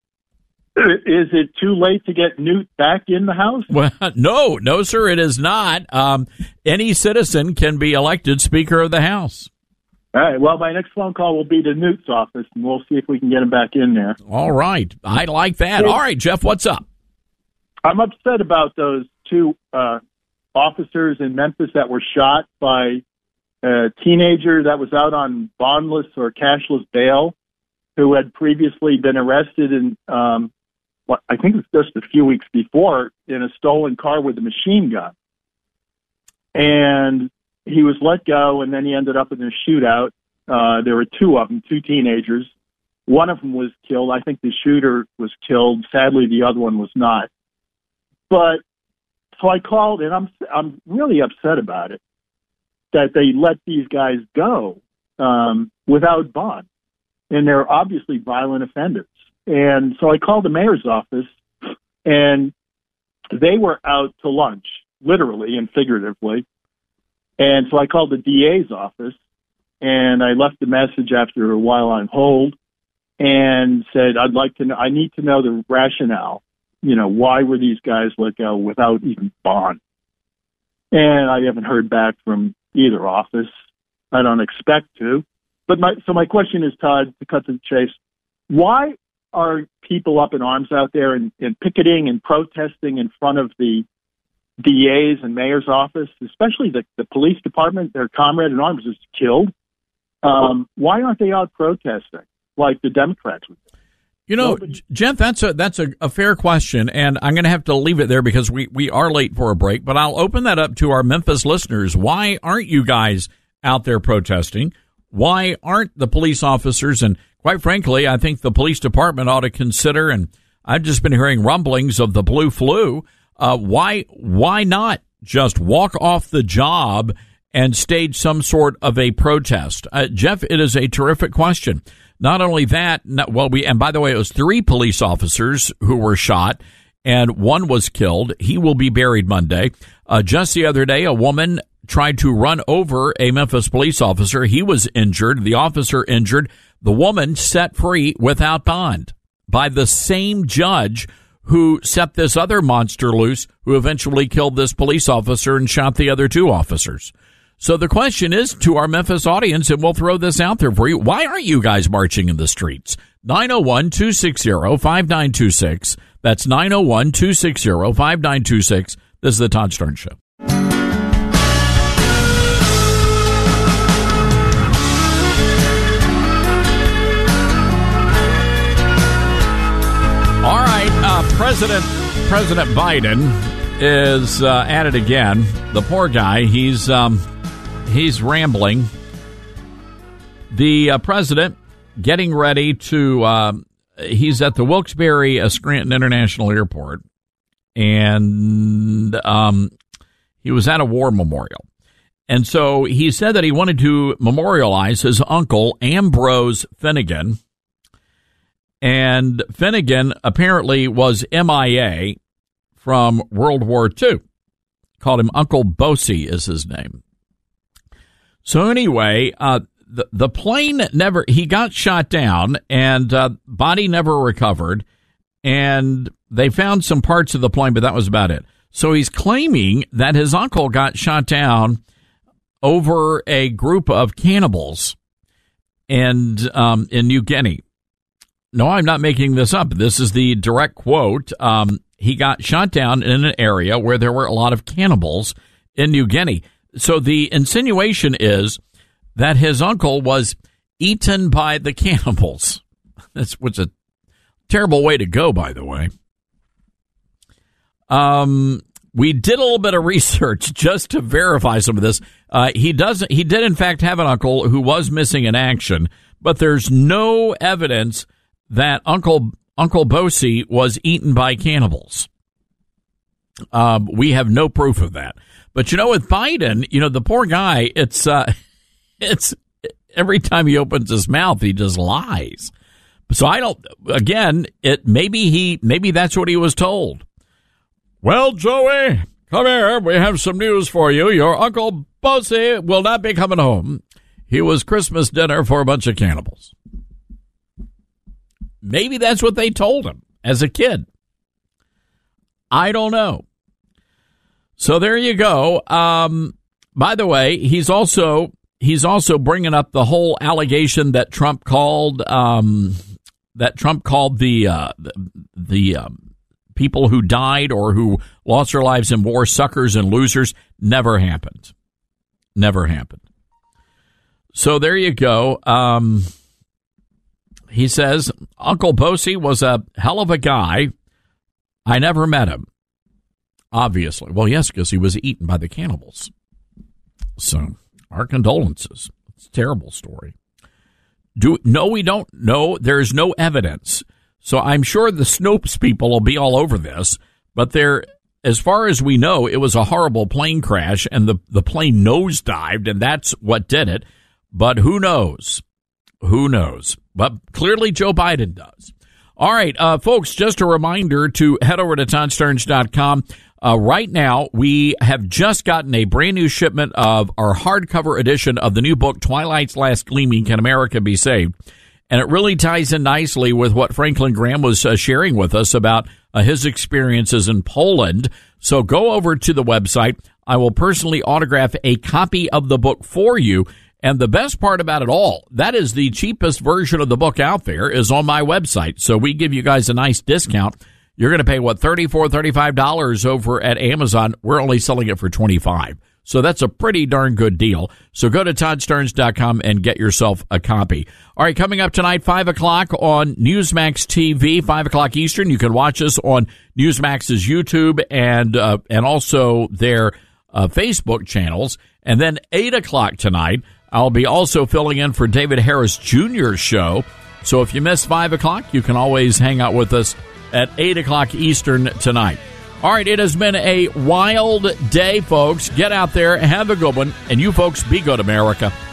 Is it too late to get Newt back in the House? Well, no, no, sir, it is not. Um, any citizen can be elected Speaker of the House. All right. Well, my next phone call will be to Newt's office, and we'll see if we can get him back in there. All right. I like that. All right, Jeff, what's up? I'm upset about those two uh, officers in Memphis that were shot by a teenager that was out on bondless or cashless bail, who had previously been arrested in, um, what I think it was just a few weeks before, in a stolen car with a machine gun. And he was let go, and then he ended up in a shootout. Uh, there were two of them, two teenagers. One of them was killed. I think the shooter was killed. Sadly, the other one was not. But so I called, and I'm I'm really upset about it, that they let these guys go um, without bond. And they're obviously violent offenders. And so I called the mayor's office, and they were out to lunch, literally and figuratively. And so I called the D A's office, and I left a message after a while on hold and said, I'd like to know, I need to know the rationale. You know, why were these guys let go without even bond? and I haven't heard back from either office. I don't expect to. But my so my question is, Todd, to cut to the chase, why are people up in arms out there and, and picketing and protesting in front of the D A's and mayor's office, especially the, the police department? Their comrade in arms is killed. Um, why aren't they out protesting like the Democrats would? You know, Jeff, that's a that's a, a fair question, and I'm going to have to leave it there because we, we are late for a break, but I'll open that up to our Memphis listeners. Why aren't you guys out there protesting? Why aren't the police officers? And quite frankly, I think the police department ought to consider, and I've just been hearing rumblings of the blue flu. Uh, why why not just walk off the job and stage some sort of a protest? Uh, Jeff, it is a terrific question. Not only that, not, well, we, and by the way, it was three police officers who were shot and one was killed. He will be buried Monday. Uh, just the other day, a woman tried to run over a Memphis police officer. He was injured. The officer injured. The woman set free without bond by the same judge who set this other monster loose, who eventually killed this police officer and shot the other two officers. So the question is to our Memphis audience, and we'll throw this out there for you. Why aren't you guys marching in the streets? nine oh one, two six zero, five nine two six. That's nine oh one, two six zero, five nine two six. This is the Todd Starnes Show. All right, uh, President President Biden is uh, at it again. The poor guy, he's... Um, He's rambling. The uh, president getting ready to, uh, he's at the Wilkes-Barre uh, Scranton International Airport, and um, he was at a war memorial. And so he said that he wanted to memorialize his uncle, Ambrose Finnegan. And Finnegan apparently was M I A from World War Two. Called him Uncle Bosie is his name. So anyway, uh, the, the plane never, he got shot down and, uh, body never recovered, and they found some parts of the plane, but that was about it. So he's claiming that his uncle got shot down over a group of cannibals and, um, in New Guinea. No, I'm not making this up. This is the direct quote. Um, he got shot down in an area where there were a lot of cannibals in New Guinea. So the insinuation is that his uncle was eaten by the cannibals. That's what's a terrible way to go, by the way. Um, we did a little bit of research just to verify some of this. Uh, he doesn't. He did, in fact, have an uncle who was missing in action, but there's no evidence that Uncle Uncle Bosie was eaten by cannibals. Um, we have no proof of that. But, you know, with Biden, you know, the poor guy, it's, uh, it's every time he opens his mouth, he just lies. So I don't, again, it, maybe he, maybe that's what he was told. Well, Joey, come here. We have some news for you. Your Uncle Bosie will not be coming home. He was Christmas dinner for a bunch of cannibals. Maybe that's what they told him as a kid. I don't know. So there you go. Um, by the way, he's also he's also bringing up the whole allegation that Trump called um, that Trump called the uh, the, the um, people who died or who lost their lives in war suckers and losers. Never happened. Never happened. So there you go. Um, he says Uncle Bosie was a hell of a guy. I never met him. Obviously. Well, yes, because he was eaten by the cannibals. So, our condolences. It's a terrible story. Do No, we don't know. There's no evidence. So, I'm sure the Snopes people will be all over this. But there, as far as we know, it was a horrible plane crash, and the, the plane nosedived, and that's what did it. But who knows? Who knows? But clearly Joe Biden does. All right, uh, folks, just a reminder to head over to Todd Starnes dot com. Uh, right now, we have just gotten a brand new shipment of our hardcover edition of the new book, Twilight's Last Gleaming, Can America Be Saved? And it really ties in nicely with what Franklin Graham was uh, sharing with us about uh, his experiences in Poland. So go over to the website. I will personally autograph a copy of the book for you. And the best part about it all, that is the cheapest version of the book out there is on my website. So we give you guys a nice discount. You're going to pay, what, thirty-four dollars, thirty-five dollars over at Amazon. We're only selling it for twenty-five dollars. So that's a pretty darn good deal. So go to Todd Stearns dot com and get yourself a copy. All right, coming up tonight, five o'clock on Newsmax T V, five o'clock Eastern. You can watch us on Newsmax's YouTube and uh, and also their uh, Facebook channels. And then eight o'clock tonight, I'll be also filling in for David Harris Junior's show. So if you miss five o'clock, you can always hang out with us at eight o'clock Eastern tonight. All right, it has been a wild day, folks. Get out there, have a good one, and you folks be good, America.